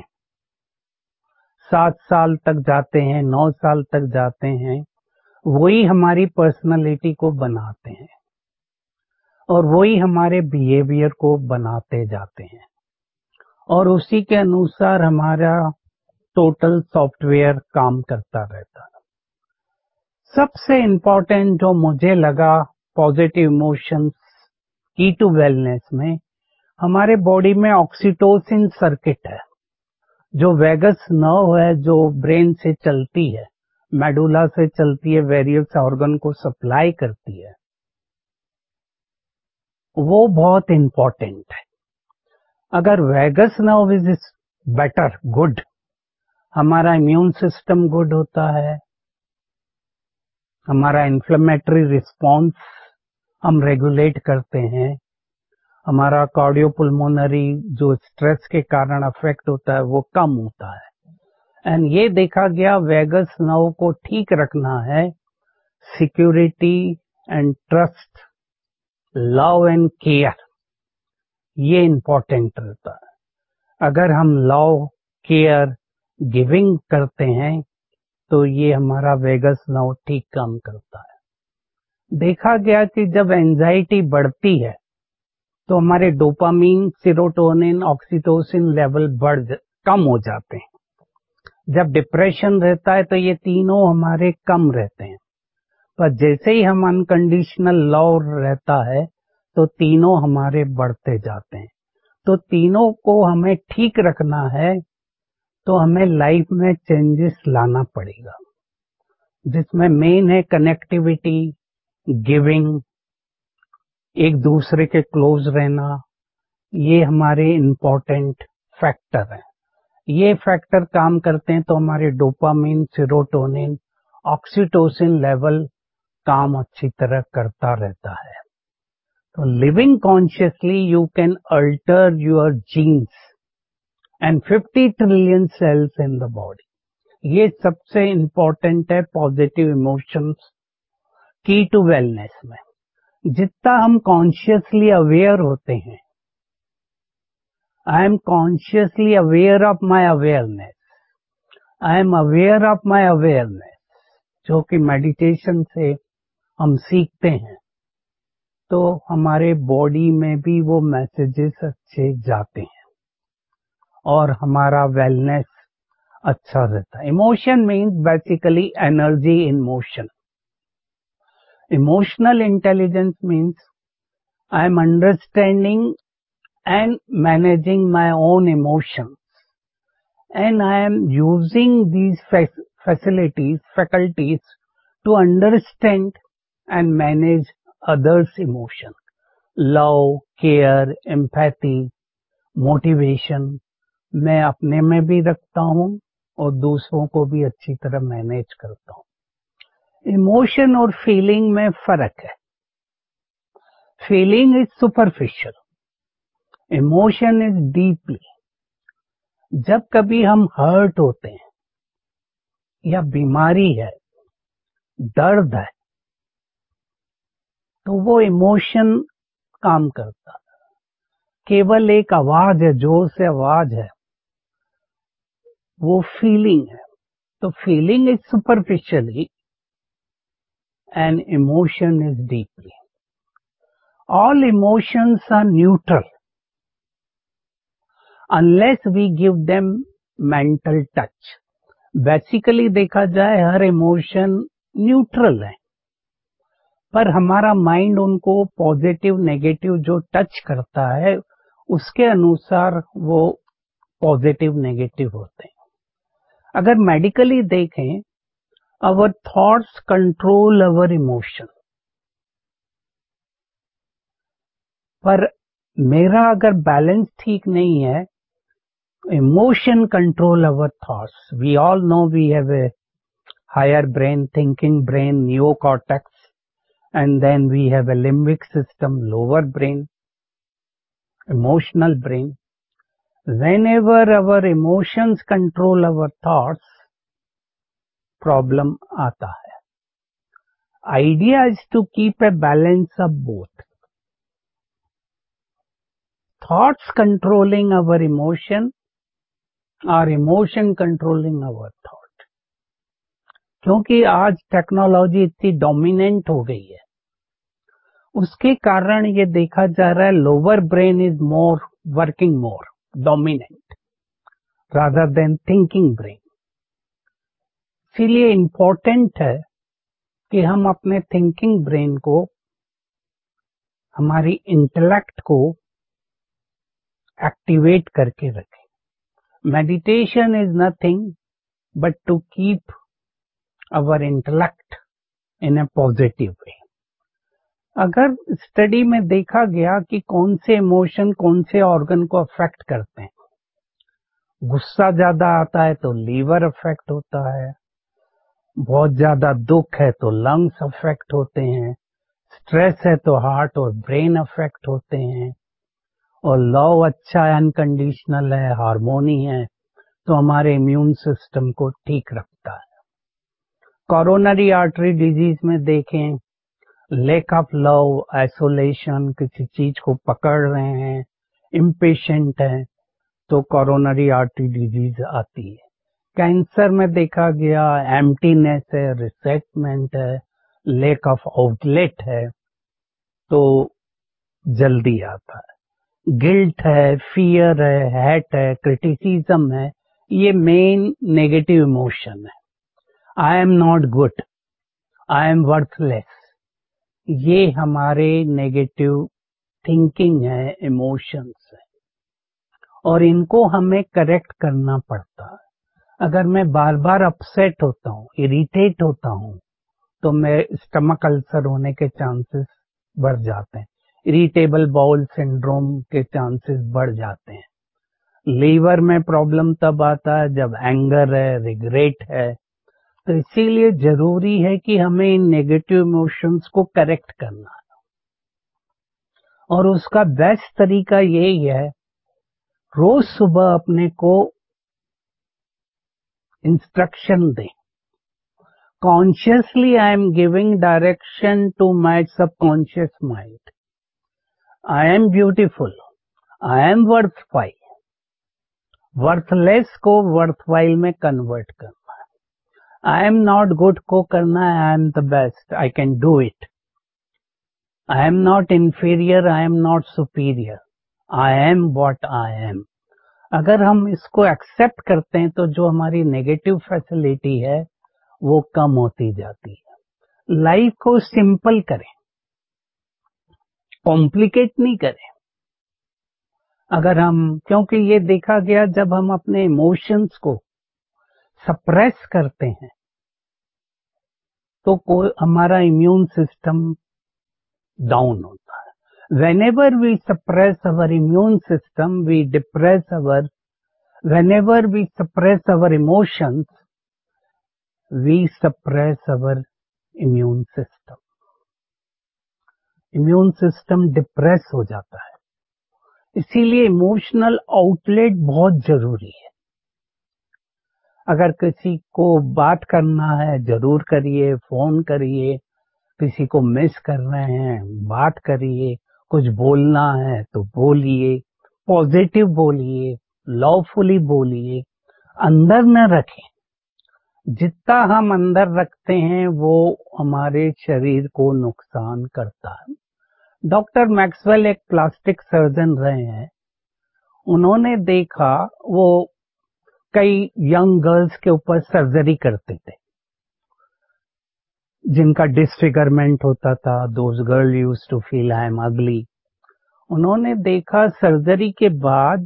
7 साल तक जाते हैं, 9 साल तक जाते हैं, वही हमारी पर्सनालिटी को बनाते हैं और वही हमारे बिहेवियर को बनाते जाते हैं और उसी के अनुसार हमारा टोटल सॉफ्टवेयर काम करता रहता है। सबसे इम्पोर्टेंट जो मुझे लगा positive emotions key to wellness में, हमारे बॉडी में ऑक्सीटोसिन सर्किट है, जो वेगस नर्व है, जो ब्रेन से चलती है, मेडुला से चलती है, वेरियस ऑर्गन को सप्लाई करती है, वो बहुत इंपॉर्टेंट है। अगर vagus nerve is better, good, हमारा इम्यून सिस्टम गुड होता है, हमारा इन्फ्लेमेटरी रिस्पॉन्स हम रेगुलेट करते हैं, हमारा कार्डियोपुल्मोनरी जो स्ट्रेस के कारण अफेक्ट होता है वो कम होता है। एंड ये देखा गया वेगस नर्व को ठीक रखना है, security and trust, love and care, ये इंपॉर्टेंट रहता है। अगर हम लव, केयर, गिविंग करते हैं तो ये हमारा वेगस नर्व ठीक काम करता है। देखा गया कि जब एंजाइटी बढ़ती है तो हमारे डोपामीन, सेरोटोनिन, ऑक्सीटोसिन लेवल कम हो जाते हैं। जब डिप्रेशन रहता है तो ये तीनों हमारे कम रहते हैं, पर जैसे ही हम अनकंडीशनल लव रहता है तो तीनों हमारे बढ़ते जाते हैं। तो तीनों को हमें ठीक रखना है तो हमें लाइफ में चेंजेस लाना पड़ेगा, जिसमें मेन है कनेक्टिविटी, गिविंग, एक दूसरे के क्लोज रहना। ये हमारे इम्पोर्टेंट फैक्टर हैं। ये फैक्टर काम करते हैं तो हमारे डोपामिन, सेरोटोनिन, ऑक्सीटोसिन लेवल काम अच्छी तरह करता रहता है। तो living consciously you can alter your genes and 50 trillion cells in the body. ये सबसे इम्पोर्टेंट है positive emotions key to wellness में। जितना हम कॉन्शियसली अवेयर होते हैं, I am consciously aware of my awareness, I am aware of my awareness, जो कि मेडिटेशन से हम सीखते हैं, तो हमारे बॉडी में भी वो मैसेजेस अच्छे जाते हैं और हमारा वेलनेस अच्छा रहता है। Emotion means basically energy in motion. Emotional intelligence means I am understanding and managing my own emotions, and I am using these faculties to understand and manage others' emotion. Love, care, empathy, motivation मैं अपने में भी रखता हूँ और दूसरों को भी अच्छी तरह मैनेज करता हूँ। इमोशन और फीलिंग में फर्क है। Feeling is superficial, emotion is deeply. जब कभी हम हर्ट होते हैं या बीमारी है, दर्द है, तो वो इमोशन काम करता है। केवल एक आवाज है, जोर से आवाज है, वो फीलिंग है। तो feeling is superficially and emotion is deeply. All emotions are neutral unless we give them mental touch. Basically देखा जाए हर इमोशन न्यूट्रल है, पर हमारा माइंड उनको पॉजिटिव नेगेटिव जो टच करता है उसके अनुसार वो पॉजिटिव नेगेटिव होते हैं। अगर मेडिकली देखें, our thoughts control our emotion. पर मेरा अगर बैलेंस ठीक नहीं है, emotion control our thoughts. We all know we have a higher brain, thinking brain, neocortex, and then we have a limbic system, lower brain, emotional brain. Whenever our emotions control our thoughts, problem आता है. Idea is to keep a balance of both. Thoughts controlling our emotion or emotion controlling our thought. क्योंकि आज technology इतनी dominant हो गई है, उसके कारण ये देखा जा रहा है lower brain is more working more dominant rather than thinking brain. इसीलिए इम्पोर्टेंट है कि हम अपने थिंकिंग ब्रेन को, हमारी इंटेलेक्ट को एक्टिवेट करके रखें. Meditation is nothing but to keep our intellect in a positive way. अगर स्टडी में देखा गया कि कौन से इमोशन कौन से ऑर्गन को अफेक्ट करते हैं, गुस्सा ज्यादा आता है तो लीवर अफेक्ट होता है, बहुत ज्यादा दुख है तो लंग्स अफेक्ट होते हैं, स्ट्रेस है तो हार्ट और ब्रेन अफेक्ट होते हैं, और लव अच्छा है, अनकंडीशनल है, हार्मोनी है तो हमारे इम्यून सिस्टम को ठीक रखता है. कोरोनरी आर्टरी डिजीज में देखें, लैक ऑफ लव, आइसोलेशन, किसी चीज को पकड़ रहे हैं, इम्पेशेंट हैं, तो कोरोनरी आर्टरी डिजीज आती है. कैंसर में देखा गया एम्प्टीनेस है, रिसेंटमेंट है, लैक ऑफ आउटलेट है तो जल्दी आता है. गिल्ट है, फियर है, हेट है, क्रिटिसिज्म है, ये मेन नेगेटिव इमोशन है. I am not good, I am worthless, ये हमारे नेगेटिव थिंकिंग है, इमोशंस है, और इनको हमें करेक्ट करना पड़ता है. अगर मैं बार बार अपसेट होता हूँ, इरिटेट होता हूँ, तो मैं स्टमक अल्सर होने के चांसेस बढ़ जाते हैं, इरिटेबल बाउल सिंड्रोम के चांसेस बढ़ जाते हैं. लीवर में प्रॉब्लम तब आता है जब एंगर है, रिग्रेट है. तो इसीलिए जरूरी है कि हमें इन नेगेटिव इमोशंस को करेक्ट करना है, और उसका बेस्ट तरीका यही है, रोज सुबह अपने को इंस्ट्रक्शन दें. Consciously I am giving direction to my subconscious mind. I am beautiful, I am worthwhile. Worthless को वर्थवाइल में कन्वर्ट करना है. आई एम नॉट गुड को करना है I am the best, I can do it. I am not inferior, I am not superior, I am what I am. अगर हम इसको एक्सेप्ट करते हैं तो जो हमारी नेगेटिव फैसिलिटी है वो कम होती जाती है. लाइफ को सिंपल करें, कॉम्प्लिकेट नहीं करें. अगर हम, क्योंकि ये देखा गया जब हम अपने इमोशंस को सप्रेस करते हैं तो हमारा इम्यून सिस्टम डाउन होता है. whenever we suppress our immune system, we depress our, whenever we suppress our emotions, we suppress our immune system. Immune system depress हो जाता है. इसीलिए इमोशनल आउटलेट बहुत जरूरी है. अगर किसी को बात करना है जरूर करिए, फोन करिए, किसी को मिस कर रहे हैं बात करिए, कुछ बोलना है तो बोलिए, पॉजिटिव बोलिए, लवफुली बोलिए, अंदर न रखें. जितना हम अंदर रखते हैं वो हमारे शरीर को नुकसान करता है. डॉक्टर मैक्सवेल एक प्लास्टिक सर्जन रहे हैं. उन्होंने देखा, वो कई यंग गर्ल्स के ऊपर सर्जरी करते थे जिनका डिसफिगरमेंट होता था. Those girl used to feel I am ugly. उन्होंने देखा सर्जरी के बाद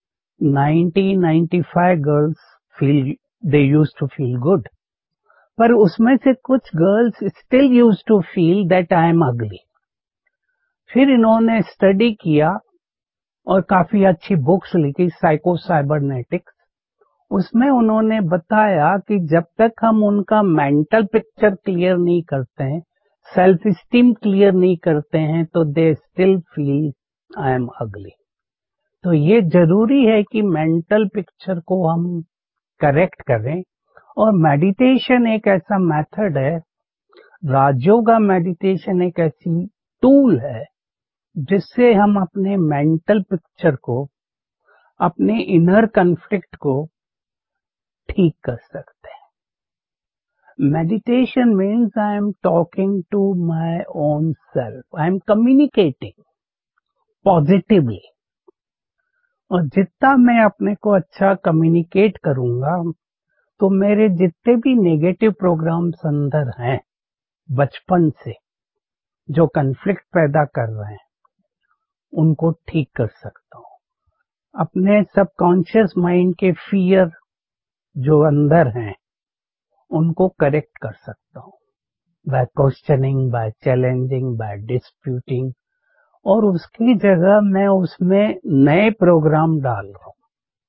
90-95 girls feel, they used to feel good, पर उसमें से कुछ girls still used to feel that I am ugly. फिर इन्होंने स्टडी किया और काफी अच्छी बुक्स लिखी, साइको साइबरनेटिक्स। उसमें उन्होंने बताया कि जब तक हम उनका मेंटल पिक्चर क्लियर नहीं करते हैं, सेल्फ स्टीम क्लियर नहीं करते हैं, तो they still feel I am ugly. तो ये जरूरी है कि मेंटल पिक्चर को हम करेक्ट करें। और मेडिटेशन एक ऐसा मेथड है, राजयोगा मेडिटेशन एक ऐसी टूल है जिससे हम अपने मेंटल पिक्चर को, अपने इनर कॉन्फ्लिक्ट को ठीक कर सकते हैं। Meditation means I am talking to my own self, I am communicating positively. और जितना मैं अपने को अच्छा कम्युनिकेट करूंगा, तो मेरे जितने भी नेगेटिव प्रोग्राम्स अंदर हैं बचपन से, जो कन्फ्लिक्ट पैदा कर रहे हैं, उनको ठीक कर सकता हूँ। अपने सबकॉन्शियस माइंड के फियर जो अंदर हैं, उनको करेक्ट कर सकता हूँ by questioning, by challenging, by disputing. और उसकी जगह मैं उसमें नए प्रोग्राम डाल रहा हूँ,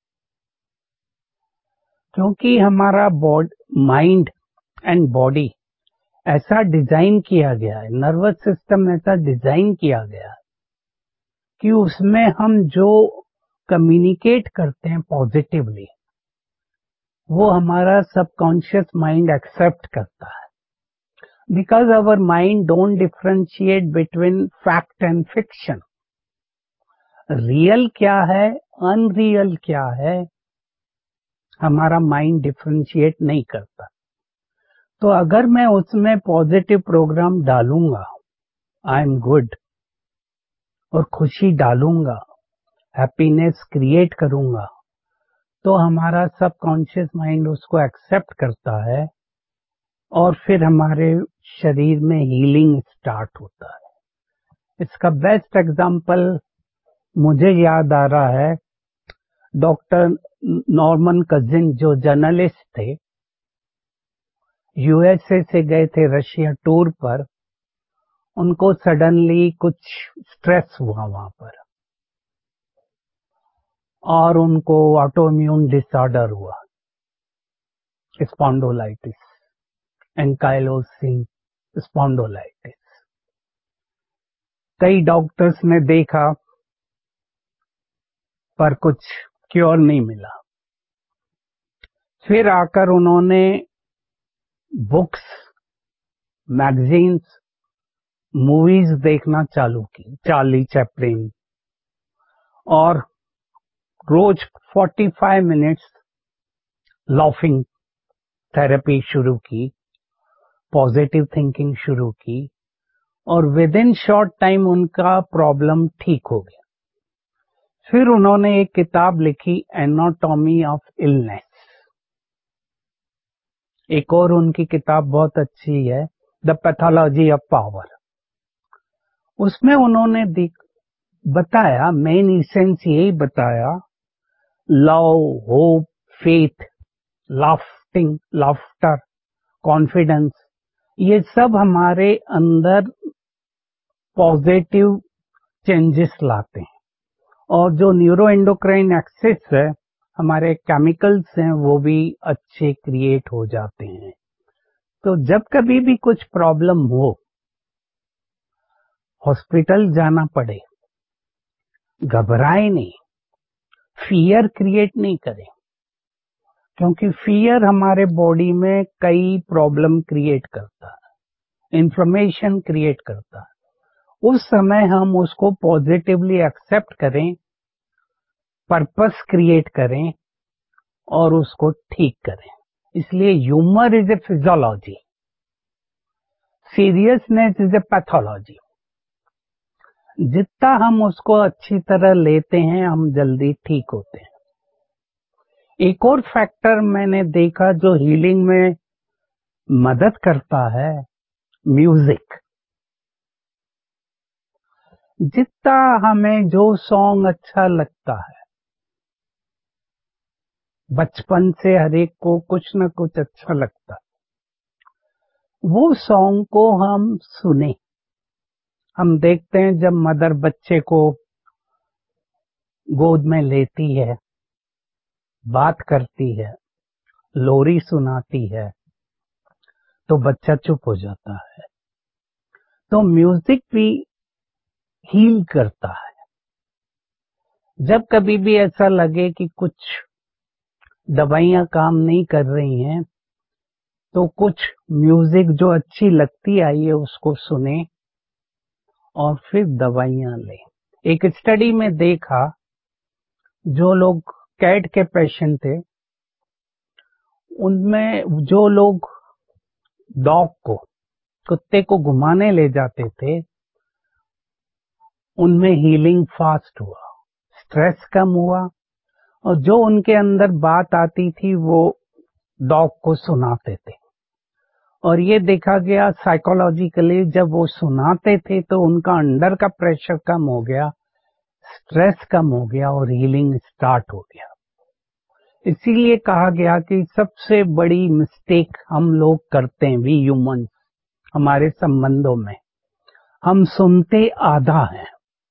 क्योंकि हमारा माइंड एंड बॉडी ऐसा डिजाइन किया गया है, नर्वस सिस्टम ऐसा डिजाइन किया गया है कि उसमें हम जो कम्युनिकेट करते हैं पॉजिटिवली, वो हमारा सबकॉन्शियस माइंड एक्सेप्ट करता है। Because our mind don't differentiate between fact and fiction. Real क्या है, अनरियल क्या है, हमारा माइंड डिफरेंशिएट नहीं करता। तो अगर मैं उसमें पॉजिटिव प्रोग्राम डालूंगा, आई एम गुड, और खुशी डालूंगा, हैप्पीनेस क्रिएट करूंगा, तो हमारा सबकॉन्शियस माइंड उसको एक्सेप्ट करता है और फिर हमारे शरीर में हीलिंग स्टार्ट होता है। इसका बेस्ट एग्जांपल मुझे याद आ रहा है, डॉक्टर नॉर्मन कजिन जो जर्नलिस्ट थे, यूएसए से गए थे रशिया टूर पर। उनको सडनली कुछ स्ट्रेस हुआ वहां पर और उनको ऑटोइम्यून डिसऑर्डर हुआ, स्पॉन्डोलाइटिस, एंकाइलोसिंग स्पॉन्डोलाइटिस। कई डॉक्टर्स ने देखा पर कुछ क्योर नहीं मिला। फिर आकर उन्होंने बुक्स, मैगजीन्स, मूवीज देखना चालू की, चार्ली चैपलिन, और रोज 45 मिनट्स लाफिंग थेरेपी शुरू की, पॉजिटिव थिंकिंग शुरू की, और विद इन शॉर्ट टाइम उनका प्रॉब्लम ठीक हो गया। फिर उन्होंने एक किताब लिखी, एनाटॉमी ऑफ इलनेस। एक और उनकी किताब बहुत अच्छी है, द पैथोलॉजी ऑफ पावर। उसमें उन्होंने बताया, मेन इसेंस यही बताया, love, hope, faith, laughter, confidence, ये सब हमारे अंदर पॉजिटिव चेंजेस लाते हैं। और जो न्यूरो एंडोक्राइन एक्सिस है, हमारे केमिकल्स हैं, वो भी अच्छे क्रिएट हो जाते हैं। तो जब कभी भी कुछ प्रॉब्लम हो, हॉस्पिटल जाना पड़े, घबराए नहीं, फियर क्रिएट नहीं करें, क्योंकि फियर हमारे बॉडी में कई प्रॉब्लम क्रिएट करता है, इन्फ्लेमेशन क्रिएट करता है। उस समय हम उसको पॉजिटिवली एक्सेप्ट करें, पर्पस क्रिएट करें और उसको ठीक करें। इसलिए humour is a physiology, seriousness is a pathology. जितना हम उसको अच्छी तरह लेते हैं, हम जल्दी ठीक होते हैं। एक और फैक्टर मैंने देखा जो हीलिंग में मदद करता है, म्यूजिक। जितना हमें जो सॉन्ग अच्छा लगता है, बचपन से हर एक को कुछ न कुछ अच्छा लगता है, वो सॉन्ग को हम सुने, हम देखते हैं जब मदर बच्चे को गोद में लेती है, बात करती है, लोरी सुनाती है, तो बच्चा चुप हो जाता है। तो म्यूजिक भी हील करता है। जब कभी भी ऐसा लगे कि कुछ दवाइयां काम नहीं कर रही हैं, तो कुछ म्यूजिक जो अच्छी लगती आई है उसको सुने और फिर दवाइयां लें। एक स्टडी में देखा, जो लोग कैट के पेशेंट थे, उनमें जो लोग डॉग को, कुत्ते को घुमाने ले जाते थे, उनमें हीलिंग फास्ट हुआ, स्ट्रेस कम हुआ, और जो उनके अंदर बात आती थी वो डॉग को सुनाते थे। और ये देखा गया साइकोलॉजिकली, जब वो सुनाते थे तो उनका अंडर का प्रेशर कम हो गया, स्ट्रेस कम हो गया और हीलिंग स्टार्ट हो गया। इसीलिए कहा गया कि सबसे बड़ी मिस्टेक हम लोग करते हैं, वी ह्यूमन, हमारे संबंधों में, हम सुनते आधा हैं,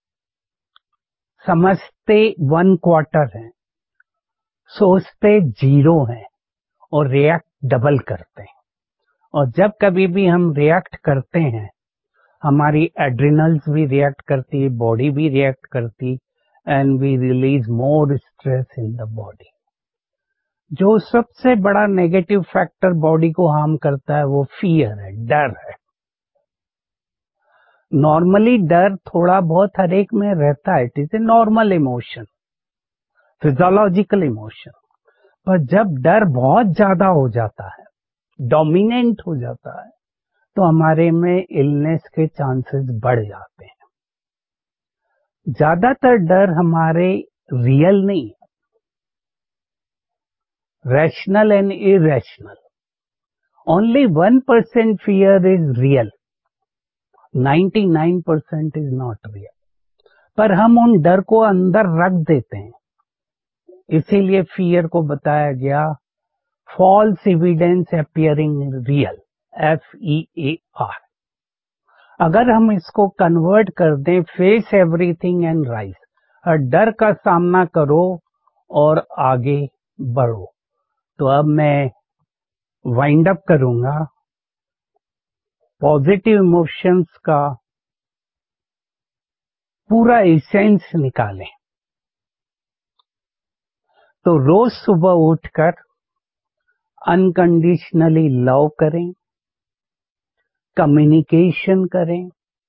समझते 1/4 हैं, सोचते 0 हैं और रिएक्ट डबल करते हैं। और जब कभी भी हम रिएक्ट करते हैं, हमारी एड्रिनल्स भी रिएक्ट करती है, बॉडी भी रिएक्ट करती, and we release more stress in the body. जो सबसे बड़ा नेगेटिव फैक्टर बॉडी को हार्म करता है वो फियर है, डर है। नॉर्मली डर थोड़ा बहुत हर एक में रहता है, it is a normal emotion, physiological emotion. पर जब डर बहुत ज्यादा हो जाता है, डोमिनेंट हो जाता है, तो हमारे में इलनेस के चांसेस बढ़ जाते हैं। ज्यादातर डर हमारे रियल नहीं है, rational and irrational. Only 1% fear is real, 99% is not real. पर हम उन डर को अंदर रख देते हैं, इसीलिए फियर को बताया गया false evidence appearing real, FEAR। अगर हम इसको कन्वर्ट कर दें, फेस एवरीथिंग एंड राइज, हर डर का सामना करो और आगे बढ़ो। तो अब मैं वाइंड अप करूंगा, पॉजिटिव इमोशंस का पूरा एसेंस निकालें। तो रोज सुबह उठकर अनकंडीशनली लव करें, कम्युनिकेशन करें,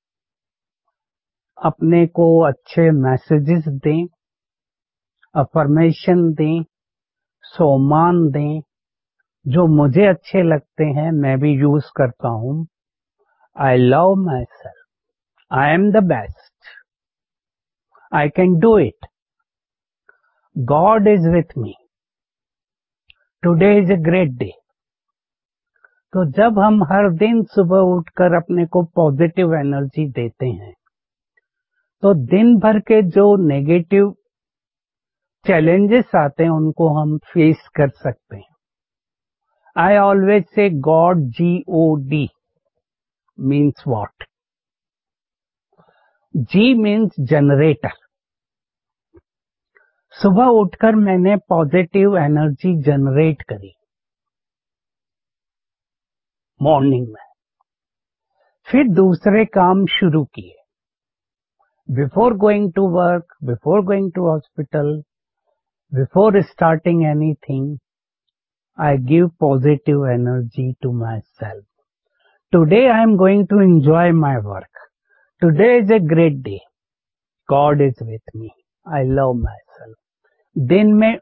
अपने को अच्छे मैसेजेस दें, अफर्मेशन दें, सम्मान दें। जो मुझे अच्छे लगते हैं मैं भी यूज करता हूं। I love myself, I am the best, I can do it, God is with me, today is a great day. तो जब हम हर दिन सुबह उठकर अपने को पॉजिटिव एनर्जी देते हैं, तो दिन भर के जो नेगेटिव चैलेंजेस आते हैं उनको हम फेस कर सकते हैं। I always say God, G-O-D, means what? G means generator. सुबह उठकर मैंने पॉजिटिव एनर्जी जनरेट करी मॉर्निंग में, फिर दूसरे काम शुरू किए। Before going to work, before going to hospital, before starting anything, I give positive energy to myself. Today I am going to enjoy my work. Today is a great day. God is with me. I love myself. दिन में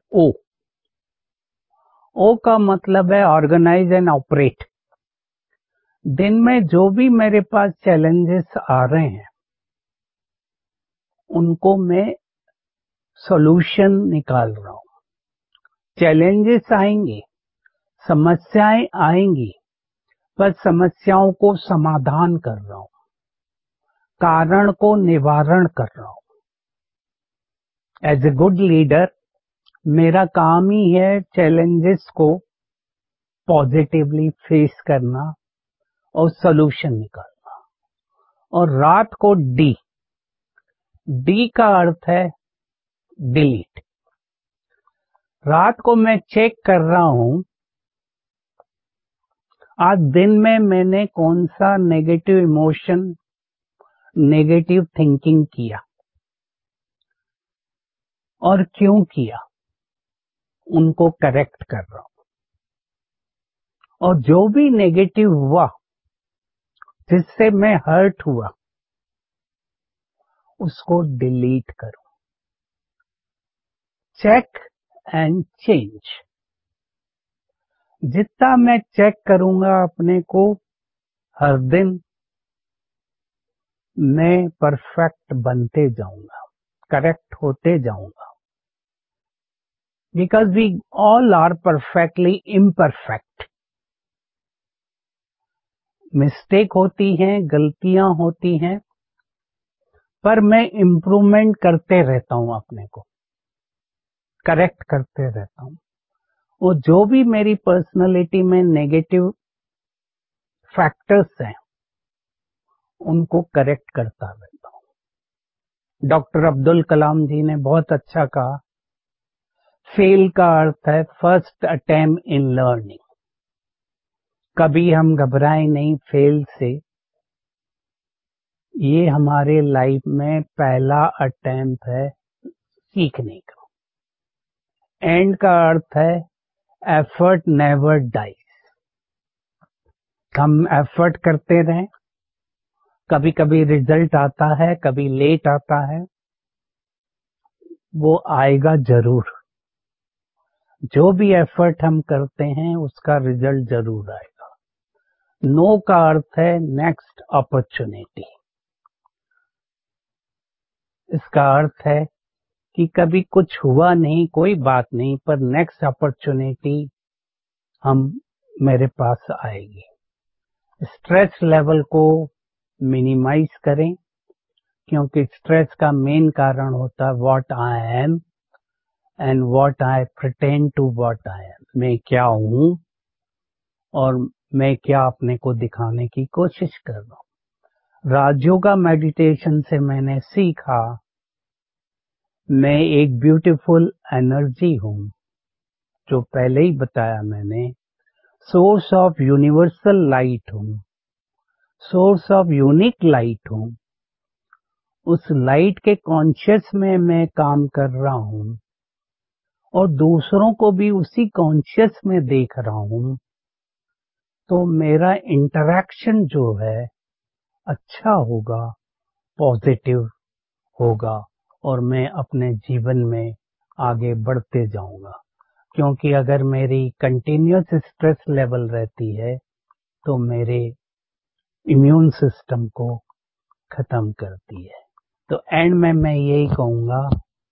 O का मतलब है organise and operate. दिन में जो भी मेरे पास चैलेंजेस आ रहे हैं उनको मैं सॉल्यूशन निकाल रहा हूं। चैलेंजेस आएंगे, समस्याएं आएंगी, पर समस्याओं को समाधान कर रहा हूं, कारण को निवारण कर रहा हूं। एज ए गुड लीडर मेरा काम ही है चैलेंजेस को पॉजिटिवली फेस करना और सॉल्यूशन निकालना। और रात को डी। डी का अर्थ है डिलीट। रात को मैं चेक कर रहा हूं आज दिन में मैंने कौन सा नेगेटिव इमोशन, नेगेटिव थिंकिंग किया और क्यों किया, उनको करेक्ट कर रहा हूं। और जो भी नेगेटिव हुआ जिससे मैं हर्ट हुआ उसको डिलीट करो। Check and change. जितना मैं चेक करूंगा अपने को हर दिन, मैं परफेक्ट बनते जाऊंगा, करेक्ट होते जाऊंगा। Because we all are perfectly imperfect. Mistake होती हैं, गलतियां होती हैं, पर मैं इम्प्रूवमेंट करते रहता हूं, अपने को करेक्ट करते रहता हूं। और जो भी मेरी पर्सनालिटी में नेगेटिव फैक्टर्स हैं उनको करेक्ट करता रहता हूं। डॉक्टर अब्दुल कलाम जी ने बहुत अच्छा कहा, फेल का अर्थ है फर्स्ट अटेम्प्ट इन लर्निंग। कभी हम घबराएं नहीं फेल से, ये हमारे लाइफ में पहला अटेम्प्ट है सीखने का। एंड का अर्थ है एफर्ट नेवर डाइज। हम एफर्ट करते रहें, कभी कभी रिजल्ट आता है, कभी लेट आता है, वो आएगा जरूर। जो भी एफर्ट हम करते हैं उसका रिजल्ट जरूर आएगा। नो का अर्थ है नेक्स्ट अपॉर्चुनिटी। इसका अर्थ है कि कभी कुछ हुआ नहीं, कोई बात नहीं, पर नेक्स्ट अपॉर्चुनिटी मेरे पास आएगी। स्ट्रेस लेवल को मिनिमाइज करें, क्योंकि स्ट्रेस का मेन कारण होता है what I am and what I pretend to what I am. मैं क्या हूं और मैं क्या अपने को दिखाने की कोशिश कर रहा हूं। राजयोगा मेडिटेशन से मैंने सीखा मैं एक ब्यूटीफुल एनर्जी हूं, जो पहले ही बताया मैंने, सोर्स ऑफ यूनिवर्सल लाइट हूं, सोर्स ऑफ यूनिक लाइट हूं। उस लाइट के कॉन्शियस में मैं काम कर रहा हूं और दूसरों को भी उसी कॉन्शियस में देख रहा हूं, तो मेरा इंटरैक्शन जो है अच्छा होगा, पॉजिटिव होगा और मैं अपने जीवन में आगे बढ़ते जाऊंगा। क्योंकि अगर मेरी कंटिन्यूअस स्ट्रेस लेवल रहती है तो मेरे इम्यून सिस्टम को खत्म करती है। तो एंड में मैं यही कहूंगा,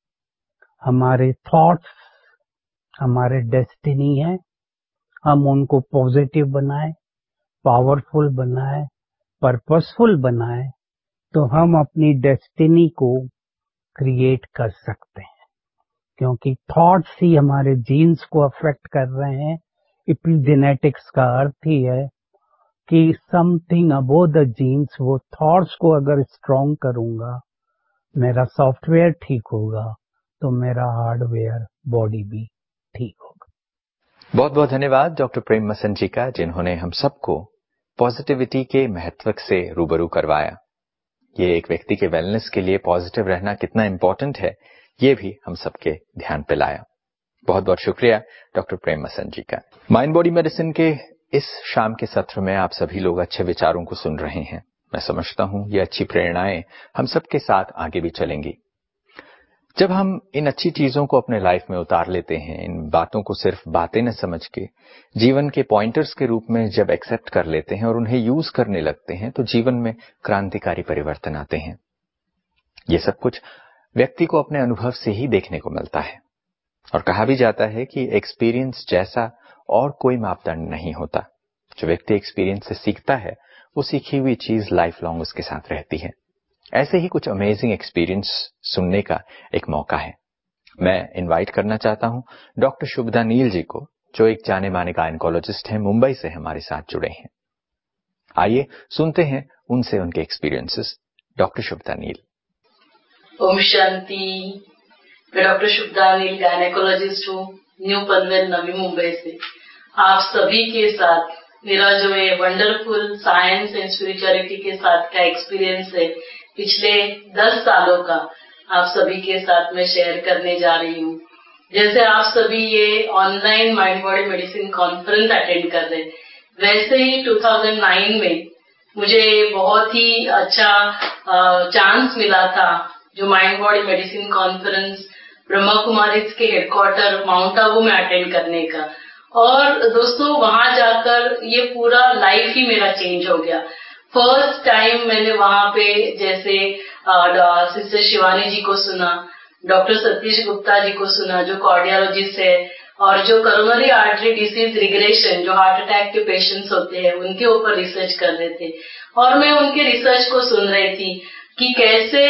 हमारे थॉट्स हमारे डेस्टिनी है, हम उनको पॉजिटिव बनाएं, पावरफुल बनाएं, पर्पसफुल बनाएं, तो हम अपनी डेस्टिनी को क्रिएट कर सकते हैं। क्योंकि थॉट्स ही हमारे जीन्स को अफेक्ट कर रहे हैं। एपिजेनेटिक्स का अर्थ ही है कि समथिंग अबोव द जीन्स। वो थॉट्स को अगर स्ट्रॉन्ग करूंगा, मेरा सॉफ्टवेयर ठीक होगा, तो मेरा हार्डवेयर बॉडी भी ठीक होगा। बहुत बहुत धन्यवाद डॉक्टर प्रेम मसन जी का, जिन्होंने हम सबको पॉजिटिविटी के महत्व से रूबरू करवाया। ये एक व्यक्ति के वेलनेस के लिए पॉजिटिव रहना कितना इंपॉर्टेंट है, ये भी हम सबके ध्यान पे लाया। बहुत बहुत शुक्रिया डॉक्टर प्रेम मसन जी का। माइंड बॉडी मेडिसिन के इस शाम के सत्र में आप सभी लोग अच्छे विचारों को सुन रहे हैं। मैं समझता हूं ये अच्छी प्रेरणाएं हम सबके साथ आगे भी चलेंगी। जब हम इन अच्छी चीजों को अपने लाइफ में उतार लेते हैं, इन बातों को सिर्फ बातें न समझ के जीवन के पॉइंटर्स के रूप में जब एक्सेप्ट कर लेते हैं और उन्हें यूज करने लगते हैं, तो जीवन में क्रांतिकारी परिवर्तन आते हैं। ये सब कुछ व्यक्ति को अपने अनुभव से ही देखने को मिलता है। और कहा भी जाता है कि एक्सपीरियंस जैसा और कोई मापदंड नहीं होता। जो व्यक्ति एक्सपीरियंस से सीखता है, वो सीखी हुई चीज लाइफ लॉन्ग उसके साथ रहती है। ऐसे ही कुछ अमेजिंग एक्सपीरियंस सुनने का एक मौका है। मैं इनवाइट करना चाहता हूं डॉक्टर शुभदा नील जी को, जो एक जाने माने गायनेकोलॉजिस्ट हैं, मुंबई से हमारे साथ जुड़े हैं। आइए सुनते हैं उनसे उनके एक्सपीरियंसेस। डॉक्टर शुभदा नील। ओम शांति। मैं डॉक्टर शुभदा नील गायनेकोलॉजिस्ट हूँ, न्यू पनवेल नवी मुंबई से। आप सभी के साथ मेरा जो है वंडरफुल साइंस एंड स्पिरिचुअलिटी के साथ का एक्सपीरियंस है पिछले 10 सालों का, आप सभी के साथ मैं शेयर करने जा रही हूँ। जैसे आप सभी ये online mind body medicine conference attend कर रहे, वैसे ही 2009 में मुझे बहुत ही अच्छा चांस मिला था जो mind body medicine conference Brahma Kumaris के हेडक्वार्टर माउंट आबू में अटेंड करने का। और दोस्तों वहां जाकर ये पूरा लाइफ ही मेरा चेंज हो गया। फर्स्ट टाइम मैंने वहां पे जैसे सिस्टर शिवानी जी को सुना, डॉक्टर सतीश गुप्ता जी को सुना जो कार्डियोलॉजिस्ट है, और जो कोरोनरी आर्टरी डिसीज रिग्रेशन जो हार्ट अटैक के पेशेंट्स होते हैं उनके ऊपर रिसर्च कर रहे थे। और मैं उनके रिसर्च को सुन रही थी कि कैसे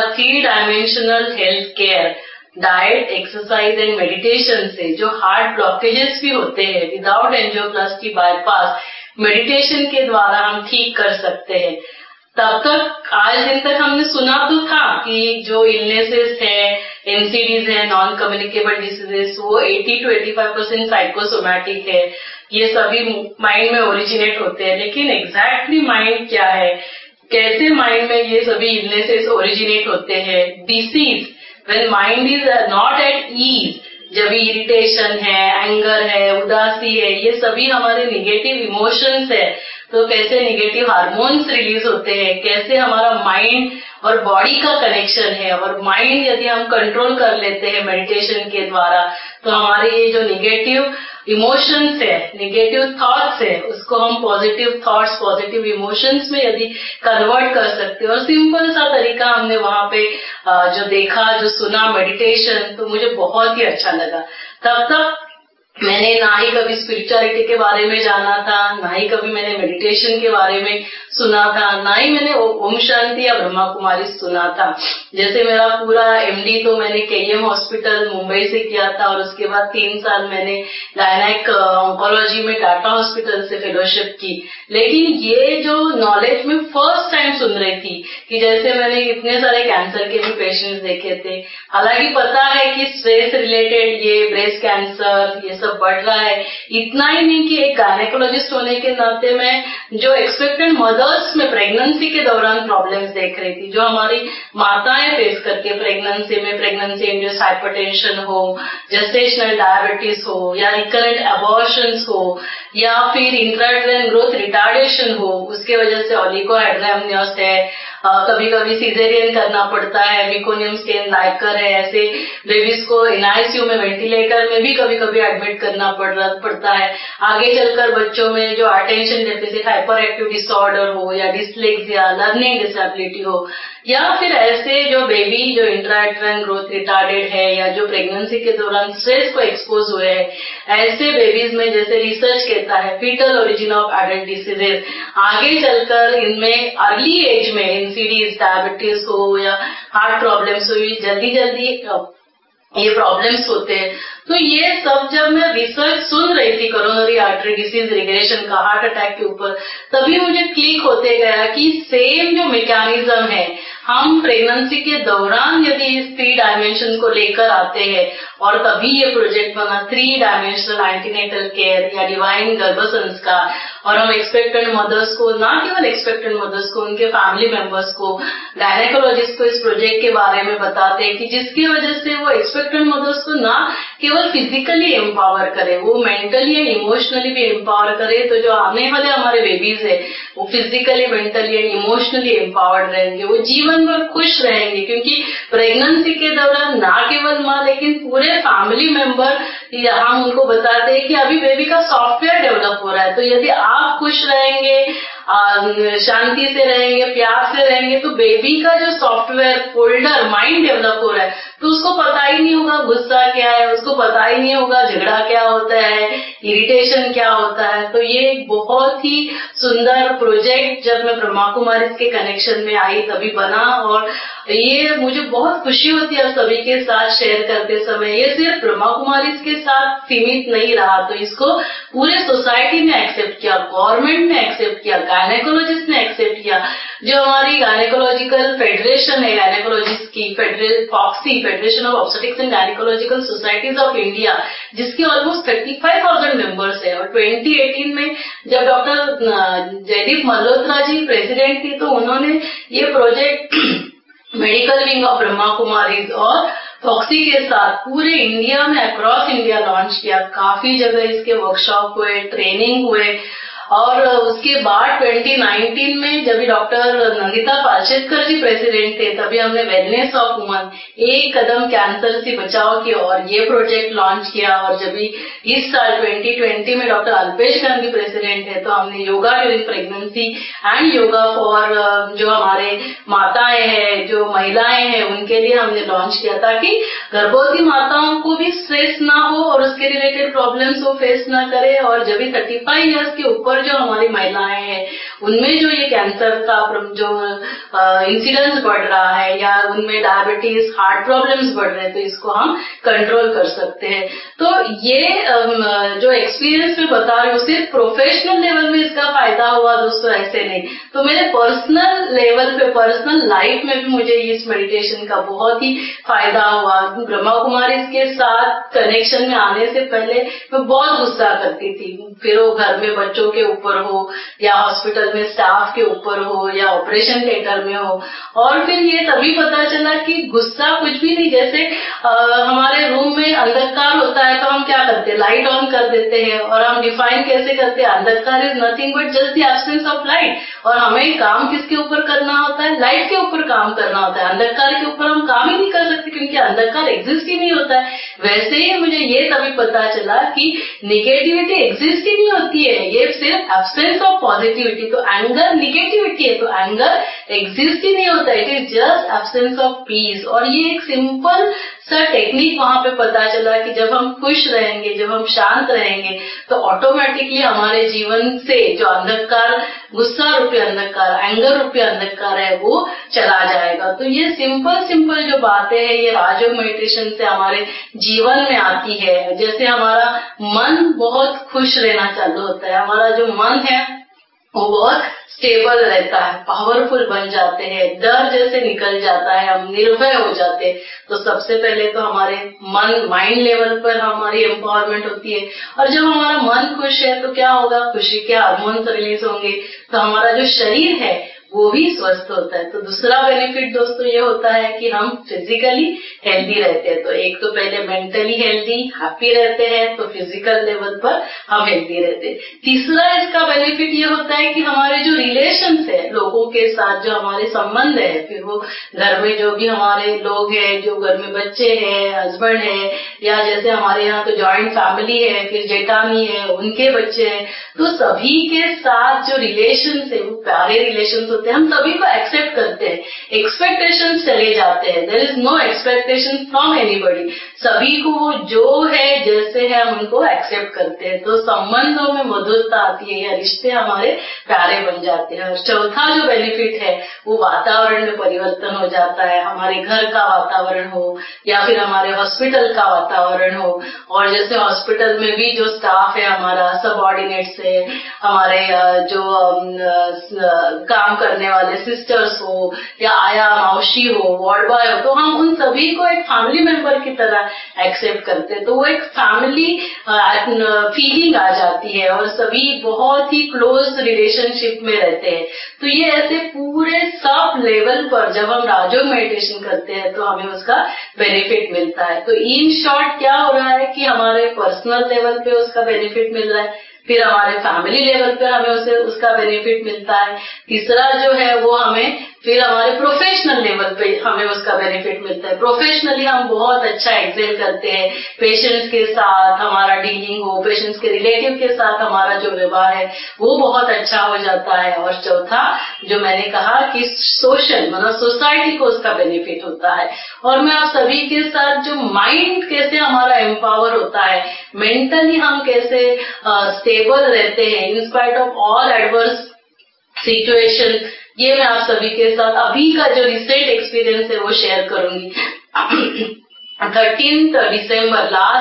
3 dimensional health care, diet, exercise and meditation से जो हार्ट ब्लॉकेजेस भी होते हैं विदाउट एंजियोप्लास्टी बाईपास मेडिटेशन के द्वारा हम ठीक कर सकते हैं। तब तक आज दिन तक हमने सुना तो था कि जो इलनेसेस है, एनसीडीज है, नॉन कम्युनिकेबल डिसीजेस, वो 80 to 85% साइकोसोमैटिक है, ये सभी माइंड में ओरिजिनेट होते हैं। लेकिन एग्जैक्टली माइंड क्या है, कैसे माइंड में ये सभी इलनेसेस ओरिजिनेट होते हैं, disease when mind is not at ease, जब इरिटेशन है, एंगर है, उदासी है, ये सभी हमारे निगेटिव इमोशंस है, तो कैसे निगेटिव हार्मोन्स रिलीज होते हैं, कैसे हमारा माइंड और बॉडी का कनेक्शन है। और माइंड यदि हम कंट्रोल कर लेते हैं मेडिटेशन के द्वारा, तो हमारे ये जो निगेटिव इमोशंस है, निगेटिव थॉट्स है, उसको हम पॉजिटिव थॉट्स, पॉजिटिव इमोशंस में यदि कन्वर्ट कर सकते हैं। और सिंपल सा तरीका हमने वहां पे जो देखा, जो सुना मेडिटेशन, तो मुझे बहुत ही अच्छा लगा। तब तक मैंने ना ही कभी स्पिरिचुअलिटी के बारे में जाना था, ना ही कभी मैंने मेडिटेशन के बारे में सुना था, ना ही मैंने ओम शांति या ब्रह्मा कुमारी सुना था। जैसे मेरा पूरा एमडी तो मैंने केईएम हॉस्पिटल मुंबई से किया था, और उसके बाद 3 साल मैंने गायनेक ऑन्कोलॉजी में टाटा हॉस्पिटल से फेलोशिप की। लेकिन ये जो नॉलेज में फर्स्ट टाइम सुन रही थी कि जैसे मैंने इतने सारे कैंसर के भी पेशेंट्स देखे थे, हालांकि पता है कि स्ट्रेस रिलेटेड ये ब्रेस्ट कैंसर ये सब बढ़ रहा है, इतना ही नहीं कि एक गायनेकोलॉजिस्ट होने के नाते मैं जो एक्सपेक्टेंट मदर्स में प्रेगनेंसी के दौरान प्रॉब्लम्स देख रही थी, जो हमारी माताएं फेस करके प्रेगनेंसी इंड्यूस्ड हाइपरटेंशन हो, जेस्टेशनल डायबिटीज हो, या रिकरेंट अबॉर्शंस हो, या फिर इंट्रायूटेराइन ग्रोथ रिटार्डेशन हो, उसके वजह से ओलिगोहाइड्रोएमनियोस है, कभी कभी सीजेरियन करना पड़ता है, मेकोनियम स्टेन लाइकर है, ऐसे बेबीज को एनआईसीयू में वेंटिलेटर में भी कभी कभी एडमिट करना पड़ता है। आगे चलकर बच्चों में जो attention deficit hyperactive disorder हो, या डिसलेक्सिया, लर्निंग डिसेबिलिटी हो, या फिर ऐसे जो बेबी जो इंट्रायूटेराइन ग्रोथ रिटार्डेड है, या जो प्रेगनेंसी के दौरान स्ट्रेस को एक्सपोज हुए हैं, ऐसे बेबीज में जैसे रिसर्च कहता है foetal origin of adult diseases, आगे चलकर इनमें अर्ली एज में एनसीडीज, डायबिटीज हो या हार्ट प्रॉब्लम्स हो, जल्दी ये प्रॉब्लम्स होते हैं। तो ये सब जब मैं रिसर्च सुन रही थी कोरोनरी आर्टरी डिसीज रिग्रेशन का, हार्ट अटैक के ऊपर, तभी मुझे क्लिक होते गया कि सेम जो मैकेनिज्म है हम प्रेगनेंसी के दौरान यदि इस 3 डायमेंशन को लेकर आते हैं, और तभी ये प्रोजेक्ट बना 3 डायमेंशनल एंटीनेटल केयर या डिवाइन गर्भ संस्कार। और हम एक्सपेक्टेंट मदर्स को, ना केवल एक्सपेक्टेंट मदर्स को, उनके फैमिली मेंबर्स को, गायनेकोलॉजिस्ट को इस प्रोजेक्ट के बारे में बताते हैं कि जिसकी वजह से वो एक्सपेक्टेंट मदर्स को ना केवल फिजिकली एम्पावर करे, वो मेंटली एंड इमोशनली भी एम्पावर करे। तो जो आने वाले हमारे बेबीज है वो physically, mentally and emotionally empowered रहेंगे, वो जीवन भर खुश रहेंगे, क्योंकि प्रेगनेंसी के दौरान ना केवल माँ लेकिन पूरे फैमिली मेंबर, हम उनको बताते हैं कि अभी बेबी का सॉफ्टवेयर डेवलप हो रहा है। तो यदि आप खुश रहेंगे, शांति से रहेंगे, प्यार से रहेंगे, तो बेबी का जो सॉफ्टवेयर फोल्डर माइंड डेवलप हो रहा है, तो उसको पता ही नहीं होगा गुस्सा क्या है, उसको पता ही नहीं होगा झगड़ा क्या होता है, इरिटेशन क्या होता है। तो ये एक बहुत ही सुंदर प्रोजेक्ट जब मैं ब्रह्मा कुमारी के कनेक्शन में आई तभी बना, और ये मुझे बहुत खुशी होती है सभी के साथ शेयर करते समय। ये सिर्फ ब्रह्मा कुमारी के साथ सीमित नहीं रहा, तो इसको पूरे सोसाइटी ने एक्सेप्ट किया, गवर्नमेंट ने एक्सेप्ट किया, गायनेकोलॉजिस्ट ने एक्सेप्ट किया। जो हमारी गायनेकोलॉजिकल फेडरेशन है, गायनेकोलॉजिस्ट की FOGSI, federation of obstetrics and gynaecological societies of India, जिसके ऑलमोस्ट 35,000 मेंबर्स है। और 2018 में जब डॉक्टर जयदीप मल्होत्रा जी प्रेसिडेंट थी, तो उन्होंने ये project medical wing of Brahma Kumaris और फॉक्सी के साथ पूरे इंडिया में, अक्रॉस इंडिया लॉन्च किया। काफी जगह इसके वर्कशॉप हुए, ट्रेनिंग हुए। और उसके बाद 2019 में जब डॉक्टर नंदिता पालशेतकर जी प्रेसिडेंट थे, तभी हमने वेलनेस ऑफ वुमन, एक कदम कैंसर से बचाव की और ये प्रोजेक्ट लॉन्च किया। और जब इस साल 2020 में डॉक्टर अल्पेश गांधी प्रेसिडेंट है, तो हमने yoga during pregnancy and yoga for जो हमारे माताएं हैं, जो महिलाएं हैं, उनके लिए हमने लॉन्च किया, ताकि गर्भवती माताओं को भी स्ट्रेस ना हो और उसके रिलेटेड प्रॉब्लम्स वो फेस ना करे। और जब 35 इयर्स के ऊपर जो हमारी महिलाएं हैं, उनमें जो ये कैंसर का जो इंसिडेंस बढ़ रहा है, या उनमें डायबिटीज, हार्ट प्रॉब्लम्स बढ़ रहे हैं, तो इसको हम कंट्रोल कर सकते हैं। तो ये जो एक्सपीरियंस में बता रही हूँ, सिर्फ प्रोफेशनल लेवल में इसका फायदा हुआ दोस्तों, ऐसे नहीं। तो मेरे पर्सनल लेवल पे, पर्सनल लाइफ में भी मुझे इस मेडिटेशन का बहुत ही फायदा हुआ। ब्रह्मा कुमारी के साथ कनेक्शन में आने से पहले मैं बहुत गुस्सा करती थी, फिर वो घर में बच्चों के ऊपर हो, या हॉस्पिटल में स्टाफ के ऊपर हो, या ऑपरेशन थिएटर में हो। और फिर ये तभी पता चला कि गुस्सा कुछ भी नहीं। जैसे हमारे रूम में अंधकार होता है, तो हम क्या करते हैं, लाइट ऑन कर देते हैं। और हम डिफाइन कैसे करते हैं, अंधकार is nothing but just the absence of light. और हमें काम किसके ऊपर करना होता है, लाइट के ऊपर काम करना होता है। अंधकार के ऊपर हम काम ही नहीं कर सकते, क्योंकि अंधकार एग्जिस्ट ही नहीं होता है। वैसे ही मुझे ये तभी पता चला कि नेगेटिविटी एग्जिस्ट ही नहीं होती है, ये सिर्फ एब्सेंस ऑफ पॉजिटिविटी। तो एंगर नेगेटिविटी है, तो एंगर एग्जिस्ट ही नहीं होता, it is just absence of peace. और ये एक सिंपल सा टेक्निक वहां पे पता चला कि जब हम खुश रहेंगे, जब हम शांत रहेंगे, तो ऑटोमेटिकली हमारे जीवन से जो अंधकार, गुस्सा रूपी अंधकार, एंगर रूपी अंधकार है, वो चला जाएगा। तो ये सिंपल जो बातें हैं, ये राजयोग मेडिटेशन से हमारे जीवन में आती है। जैसे हमारा मन बहुत खुश रहना चालू होता है, हमारा जो मन है वो बहुत स्टेबल रहता है, पावरफुल बन जाते हैं, डर जैसे निकल जाता है, हम निर्भय हो जाते हैं। तो सबसे पहले तो हमारे माइंड लेवल पर हमारी एम्पावरमेंट होती है। और जब हमारा मन खुश है, तो क्या होगा, खुशी के हार्मोन्स रिलीज होंगे, तो हमारा जो शरीर है वो भी स्वस्थ होता है। तो दूसरा बेनिफिट दोस्तों ये होता है कि हम फिजिकली हेल्दी रहते हैं। तो एक तो पहले मेंटली हेल्दी, हैप्पी रहते हैं, तो फिजिकल लेवल पर हम हेल्दी रहते हैं। तीसरा इसका बेनिफिट ये होता है कि हमारे जो रिलेशंस है, लोगों के साथ जो हमारे संबंध है, फिर वो घर में जो भी हमारे लोग हैं, जो घर में बच्चे हैं, हस्बैंड है, या जैसे हमारे यहाँ तो जॉइंट फैमिली है, फिर जेठानी है, उनके बच्चे हैं, तो सभी के साथ जो रिलेशंस है वो प्यारे रिलेशंस होते हैं। हम सभी को एक्सेप्ट करते हैं, एक्सपेक्टेशंस चले जाते हैं, there is no expectation from anybody. सभी को वो जो है, जैसे है, हम उनको एक्सेप्ट करते हैं। तो संबंधों में मधुरता आती है, या रिश्ते हमारे प्यारे बन जाते हैं। और चौथा जो बेनिफिट है वो वातावरण में परिवर्तन हो जाता है। हमारे घर का वातावरण हो, या फिर हमारे हॉस्पिटल का वातावरण हो। और जैसे हॉस्पिटल में भी जो स्टाफ है, हमारा सबऑर्डिनेट्स है, हमारे जो काम करने वाले सिस्टर्स हो, या आया मौसी हो, वार्ड बॉय हो, तो हम उन सभी को एक फैमिली मेंबर की तरह एक्सेप्ट करते हैं। तो वो एक फैमिली फीलिंग आ जाती है, और सभी बहुत ही क्लोज रिलेशनशिप में रहते हैं। तो ये ऐसे पूरे सब लेवल पर जब हम राजयोग मेडिटेशन करते हैं, तो हमें उसका बेनिफिट मिलता है। तो इन शॉर्ट क्या हो रहा है कि हमारे पर्सनल लेवल पे उसका बेनिफिट मिल रहा है, फिर हमारे फैमिली लेवल पर हमें उसका बेनिफिट मिलता है। तीसरा जो है वो हमें फिर हमारे प्रोफेशनल लेवल पे हमें उसका बेनिफिट मिलता है। प्रोफेशनली हम बहुत अच्छा एक्सेल करते हैं, पेशेंट्स के साथ हमारा डीलिंग हो, पेशेंट्स के रिलेटिव के साथ हमारा जो व्यवहार है वो बहुत अच्छा हो जाता है। और चौथा जो मैंने कहा कि सोशल, मतलब सोसाइटी को उसका बेनिफिट होता है। और मैं आप सभी के साथ जो माइंड कैसे हमारा एम्पावर होता है, मेंटली हम कैसे स्टेबल रहते हैं in spite of all adverse situation, ये मैं आप सभी के साथ अभी का जो रिसेंट एक्सपीरियंस है वो शेयर करूंगी। 13 दिसंबर लास्ट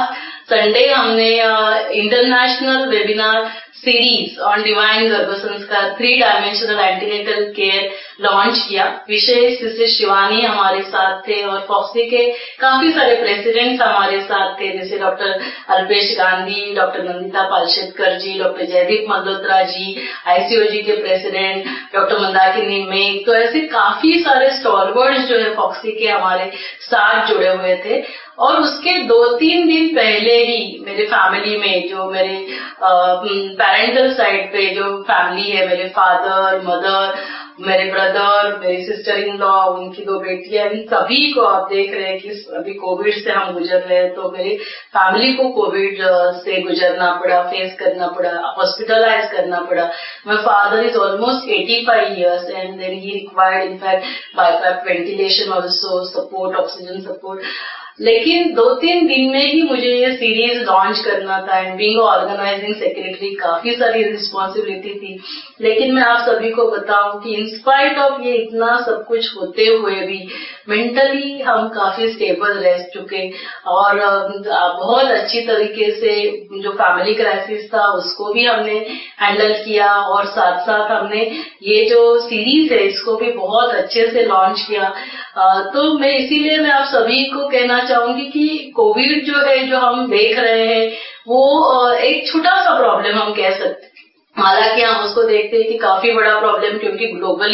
संडे हमने international webinar series on divine Garbh Sanskar 3 dimensional antenatal care launch किया। विशेष सिस्टर शिवानी हमारे साथ थे और फॉक्सी के काफी सारे प्रेसिडेंट्स हमारे साथ थे, जैसे doctor Alpesh Gandhi, doctor Nandita Palshetkar ji, doctor Jaideep Malhotra ji, ICOG के प्रेसिडेंट डॉक्टर मंदाकिनी मेघ। तो ऐसे काफी सारे स्टॉलवर्ड्स जो है फॉक्सी के हमारे साथ जुड़े हुए थे। और उसके 2-3 दिन पहले ही मेरे फैमिली में जो मेरे पेरेंटल साइड पे जो फैमिली है, मेरे फादर, मदर, मेरे ब्रदर, मेरी सिस्टर इन लॉ, उनकी 2 बेटियां, इन सभी को आप देख रहे हैं कि अभी कोविड से हम गुजर रहे हैं। तो मेरी फैमिली को कोविड से गुजरना पड़ा, फेस करना पड़ा, हॉस्पिटलाइज करना पड़ा। My father is almost 85 years and then he required in fact BiPAP ventilation also, support, oxygen support. लेकिन 2-3 दिन में ही मुझे ये सीरीज लॉन्च करना था एंड बीइंग ऑर्गेनाइजिंग सेक्रेटरी काफी सारी रिस्पॉन्सिबिलिटी थी। लेकिन मैं आप सभी को बताऊं कि इंस्पाइट ऑफ ये इतना सब कुछ होते हुए भी मेंटली हम काफी स्टेबल रह चुके और बहुत अच्छी तरीके से जो फैमिली क्राइसिस था उसको भी हमने हैंडल किया और साथ साथ हमने ये जो सीरीज है इसको भी बहुत अच्छे से लॉन्च किया। तो मैं इसीलिए मैं आप सभी को कहना चाहूंगी कि कोविड जो है जो हम देख रहे हैं वो एक छोटा सा प्रॉब्लम हम कह सकते हैं, हालांकि हम उसको देखते हैं कि काफी बड़ा प्रॉब्लम, क्योंकि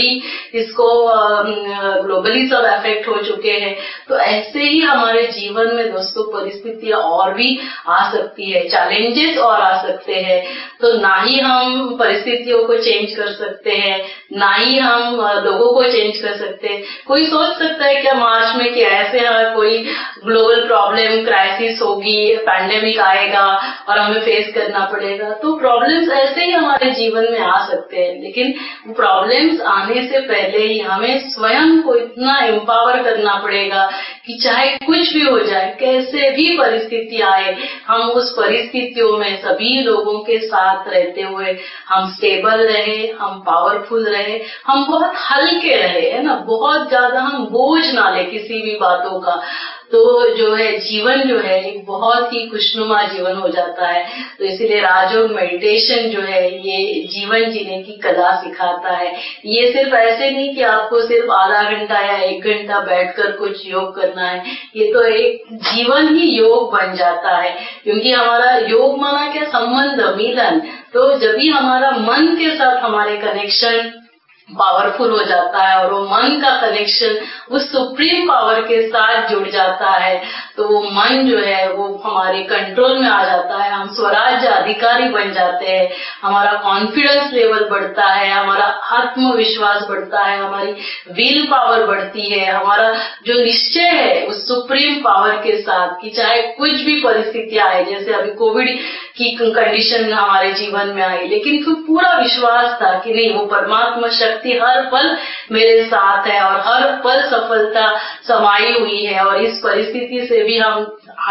ग्लोबली सब अफेक्ट हो चुके हैं। तो ऐसे ही हमारे जीवन में दोस्तों परिस्थितियां और भी आ सकती है, चैलेंजेस और आ सकते हैं। तो ना ही हम परिस्थितियों को चेंज कर सकते हैं, ना ही हम लोगों को चेंज कर सकते हैं। कोई सोच सकता है क्या मार्च में कि ऐसे कोई ग्लोबल प्रॉब्लम क्राइसिस होगी, पैंडेमिक आएगा और हमें फेस करना पड़ेगा। तो प्रॉब्लम्स ऐसे ही हमारे जीवन में आ सकते हैं, लेकिन प्रॉब्लम्स आने से पहले ही हमें स्वयं को इतना एम्पावर करना पड़ेगा कि चाहे कुछ भी हो जाए, कैसे भी परिस्थिति आए, हम उस परिस्थितियों में सभी लोगों के साथ रहते हुए हम स्टेबल रहे, हम पावरफुल रहे, हम बहुत हल्के रहे, है ना, बहुत ज्यादा हम बोझ ना ले किसी भी बातों का। तो जो है जीवन जो है एक बहुत ही खुशनुमा जीवन हो जाता है। तो इसीलिए राजयोग मेडिटेशन जो है ये जीवन जीने की कला सिखाता है। ये सिर्फ ऐसे नहीं कि आपको सिर्फ आधा घंटा या 1 घंटा बैठकर कुछ योग करना है, ये तो एक जीवन ही योग बन जाता है। क्योंकि हमारा योग माना क्या, संबंध, मिलन। तो जब भी हमारा मन के साथ हमारे कनेक्शन पावरफुल हो जाता है और वो मन का कनेक्शन उस सुप्रीम पावर के साथ जुड़ जाता है, तो वो मन जो है वो हमारे कंट्रोल में आ जाता है, हम स्वराज्य अधिकारी बन जाते हैं, हमारा कॉन्फिडेंस लेवल बढ़ता है, हमारा आत्मविश्वास बढ़ता है, हमारी विल पावर बढ़ती है, हमारा जो निश्चय है उस सुप्रीम पावर के साथ कि चाहे कुछ भी परिस्थिति आए, जैसे अभी कोविड की कंडीशन हमारे जीवन में आई, लेकिन फिर पूरा विश्वास था कि नहीं, वो परमात्मा शक्ति हर पल मेरे साथ है और हर पल सफलता समाई हुई है और इस परिस्थिति से भी हम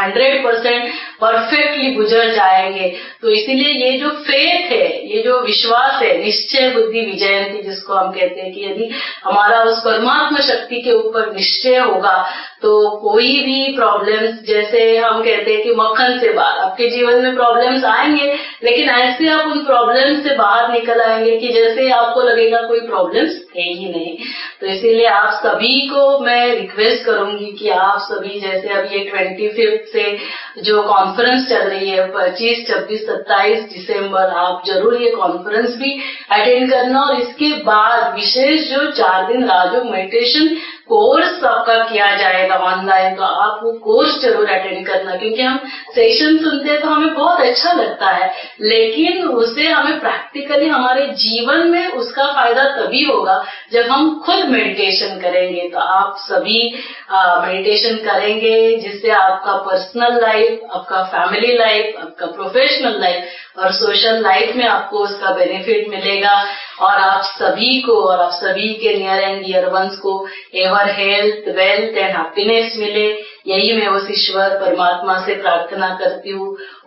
100% परफेक्टली गुजर जाएंगे। तो इसीलिए ये जो फेथ है, ये जो विश्वास है, निश्चय बुद्धि विजयंती जिसको हम कहते हैं, कि यदि हमारा उस परमात्मा शक्ति के ऊपर निश्चय होगा तो कोई भी प्रॉब्लम्स, जैसे हम कहते हैं कि मक्खन से बाहर, आपके जीवन में प्रॉब्लम्स आएंगे लेकिन ऐसे आप उन प्रॉब्लम्स से बाहर निकल आएंगे कि जैसे आपको लगेगा कोई प्रॉब्लम्स है ही नहीं। तो इसीलिए आप सभी को मैं रिक्वेस्ट करूंगी कि आप सभी, जैसे अब ये 25 से जो कॉन्फ्रेंस चल रही है 25, 26, 27 दिसंबर, आप जरूर ये कॉन्फ्रेंस भी अटेंड करना और इसके बाद विशेष जो 4 दिन राजयोग मेडिटेशन कोर्स आपका किया जाएगा ऑनलाइन, तो आप वो कोर्स जरूर अटेंड करना। क्योंकि हम सेशन सुनते हैं तो हमें बहुत अच्छा लगता है, लेकिन उसे हमें प्रैक्टिकली हमारे जीवन में उसका फायदा तभी होगा जब हम खुद मेडिटेशन करेंगे। तो आप सभी मेडिटेशन करेंगे जिससे आपका पर्सनल लाइफ, आपका फैमिली लाइफ, आपका प्रोफेशनल लाइफ और सोशल लाइफ में आपको उसका बेनिफिट मिलेगा और आप सभी को और आप सभी के नियर एंड डियर वंस को ever health, wealth and happiness मिले, यही मैं उस ईश्वर परमात्मा से प्रार्थना करती हूँ।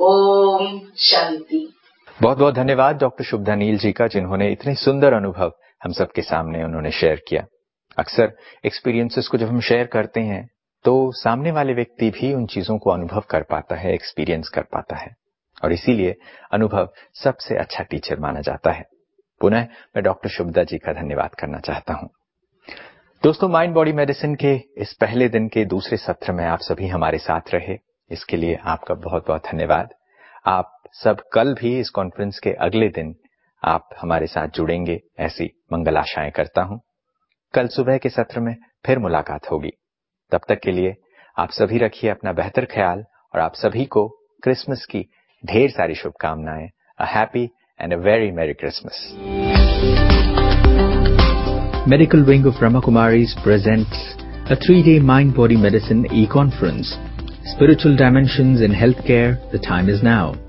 ओम शांति। बहुत बहुत धन्यवाद डॉक्टर शुभदा नील जी का, जिन्होंने इतने सुंदर अनुभव हम सबके सामने उन्होंने शेयर किया। अक्सर एक्सपीरियंसेस को जब हम शेयर करते हैं तो सामने वाले व्यक्ति भी उन चीजों को अनुभव कर पाता है, एक्सपीरियंस कर पाता है, और इसीलिए अनुभव सबसे अच्छा टीचर माना जाता है। पुनः मैं डॉक्टर शुभदा जी का धन्यवाद करना चाहता हूं। दोस्तों, माइंड बॉडी मेडिसिन के इस पहले दिन के दूसरे सत्र में आप सभी हमारे साथ रहे, इसके लिए आपका बहुत बहुत धन्यवाद। आप सब कल भी इस कॉन्फ्रेंस के अगले दिन आप हमारे साथ जुड़ेंगे, ऐसी मंगल आशाएं करता हूं। कल सुबह के सत्र में फिर मुलाकात होगी। तब तक के लिए आप सभी रखिए अपना बेहतर ख्याल, और आप सभी को क्रिसमस की ढेर सारी शुभकामनाएं। A happy and a very merry Christmas. Medical Wing of Brahma Kumaris presents a 3-day Mind Body Medicine e-conference, Spiritual Dimensions in Healthcare, the time is now.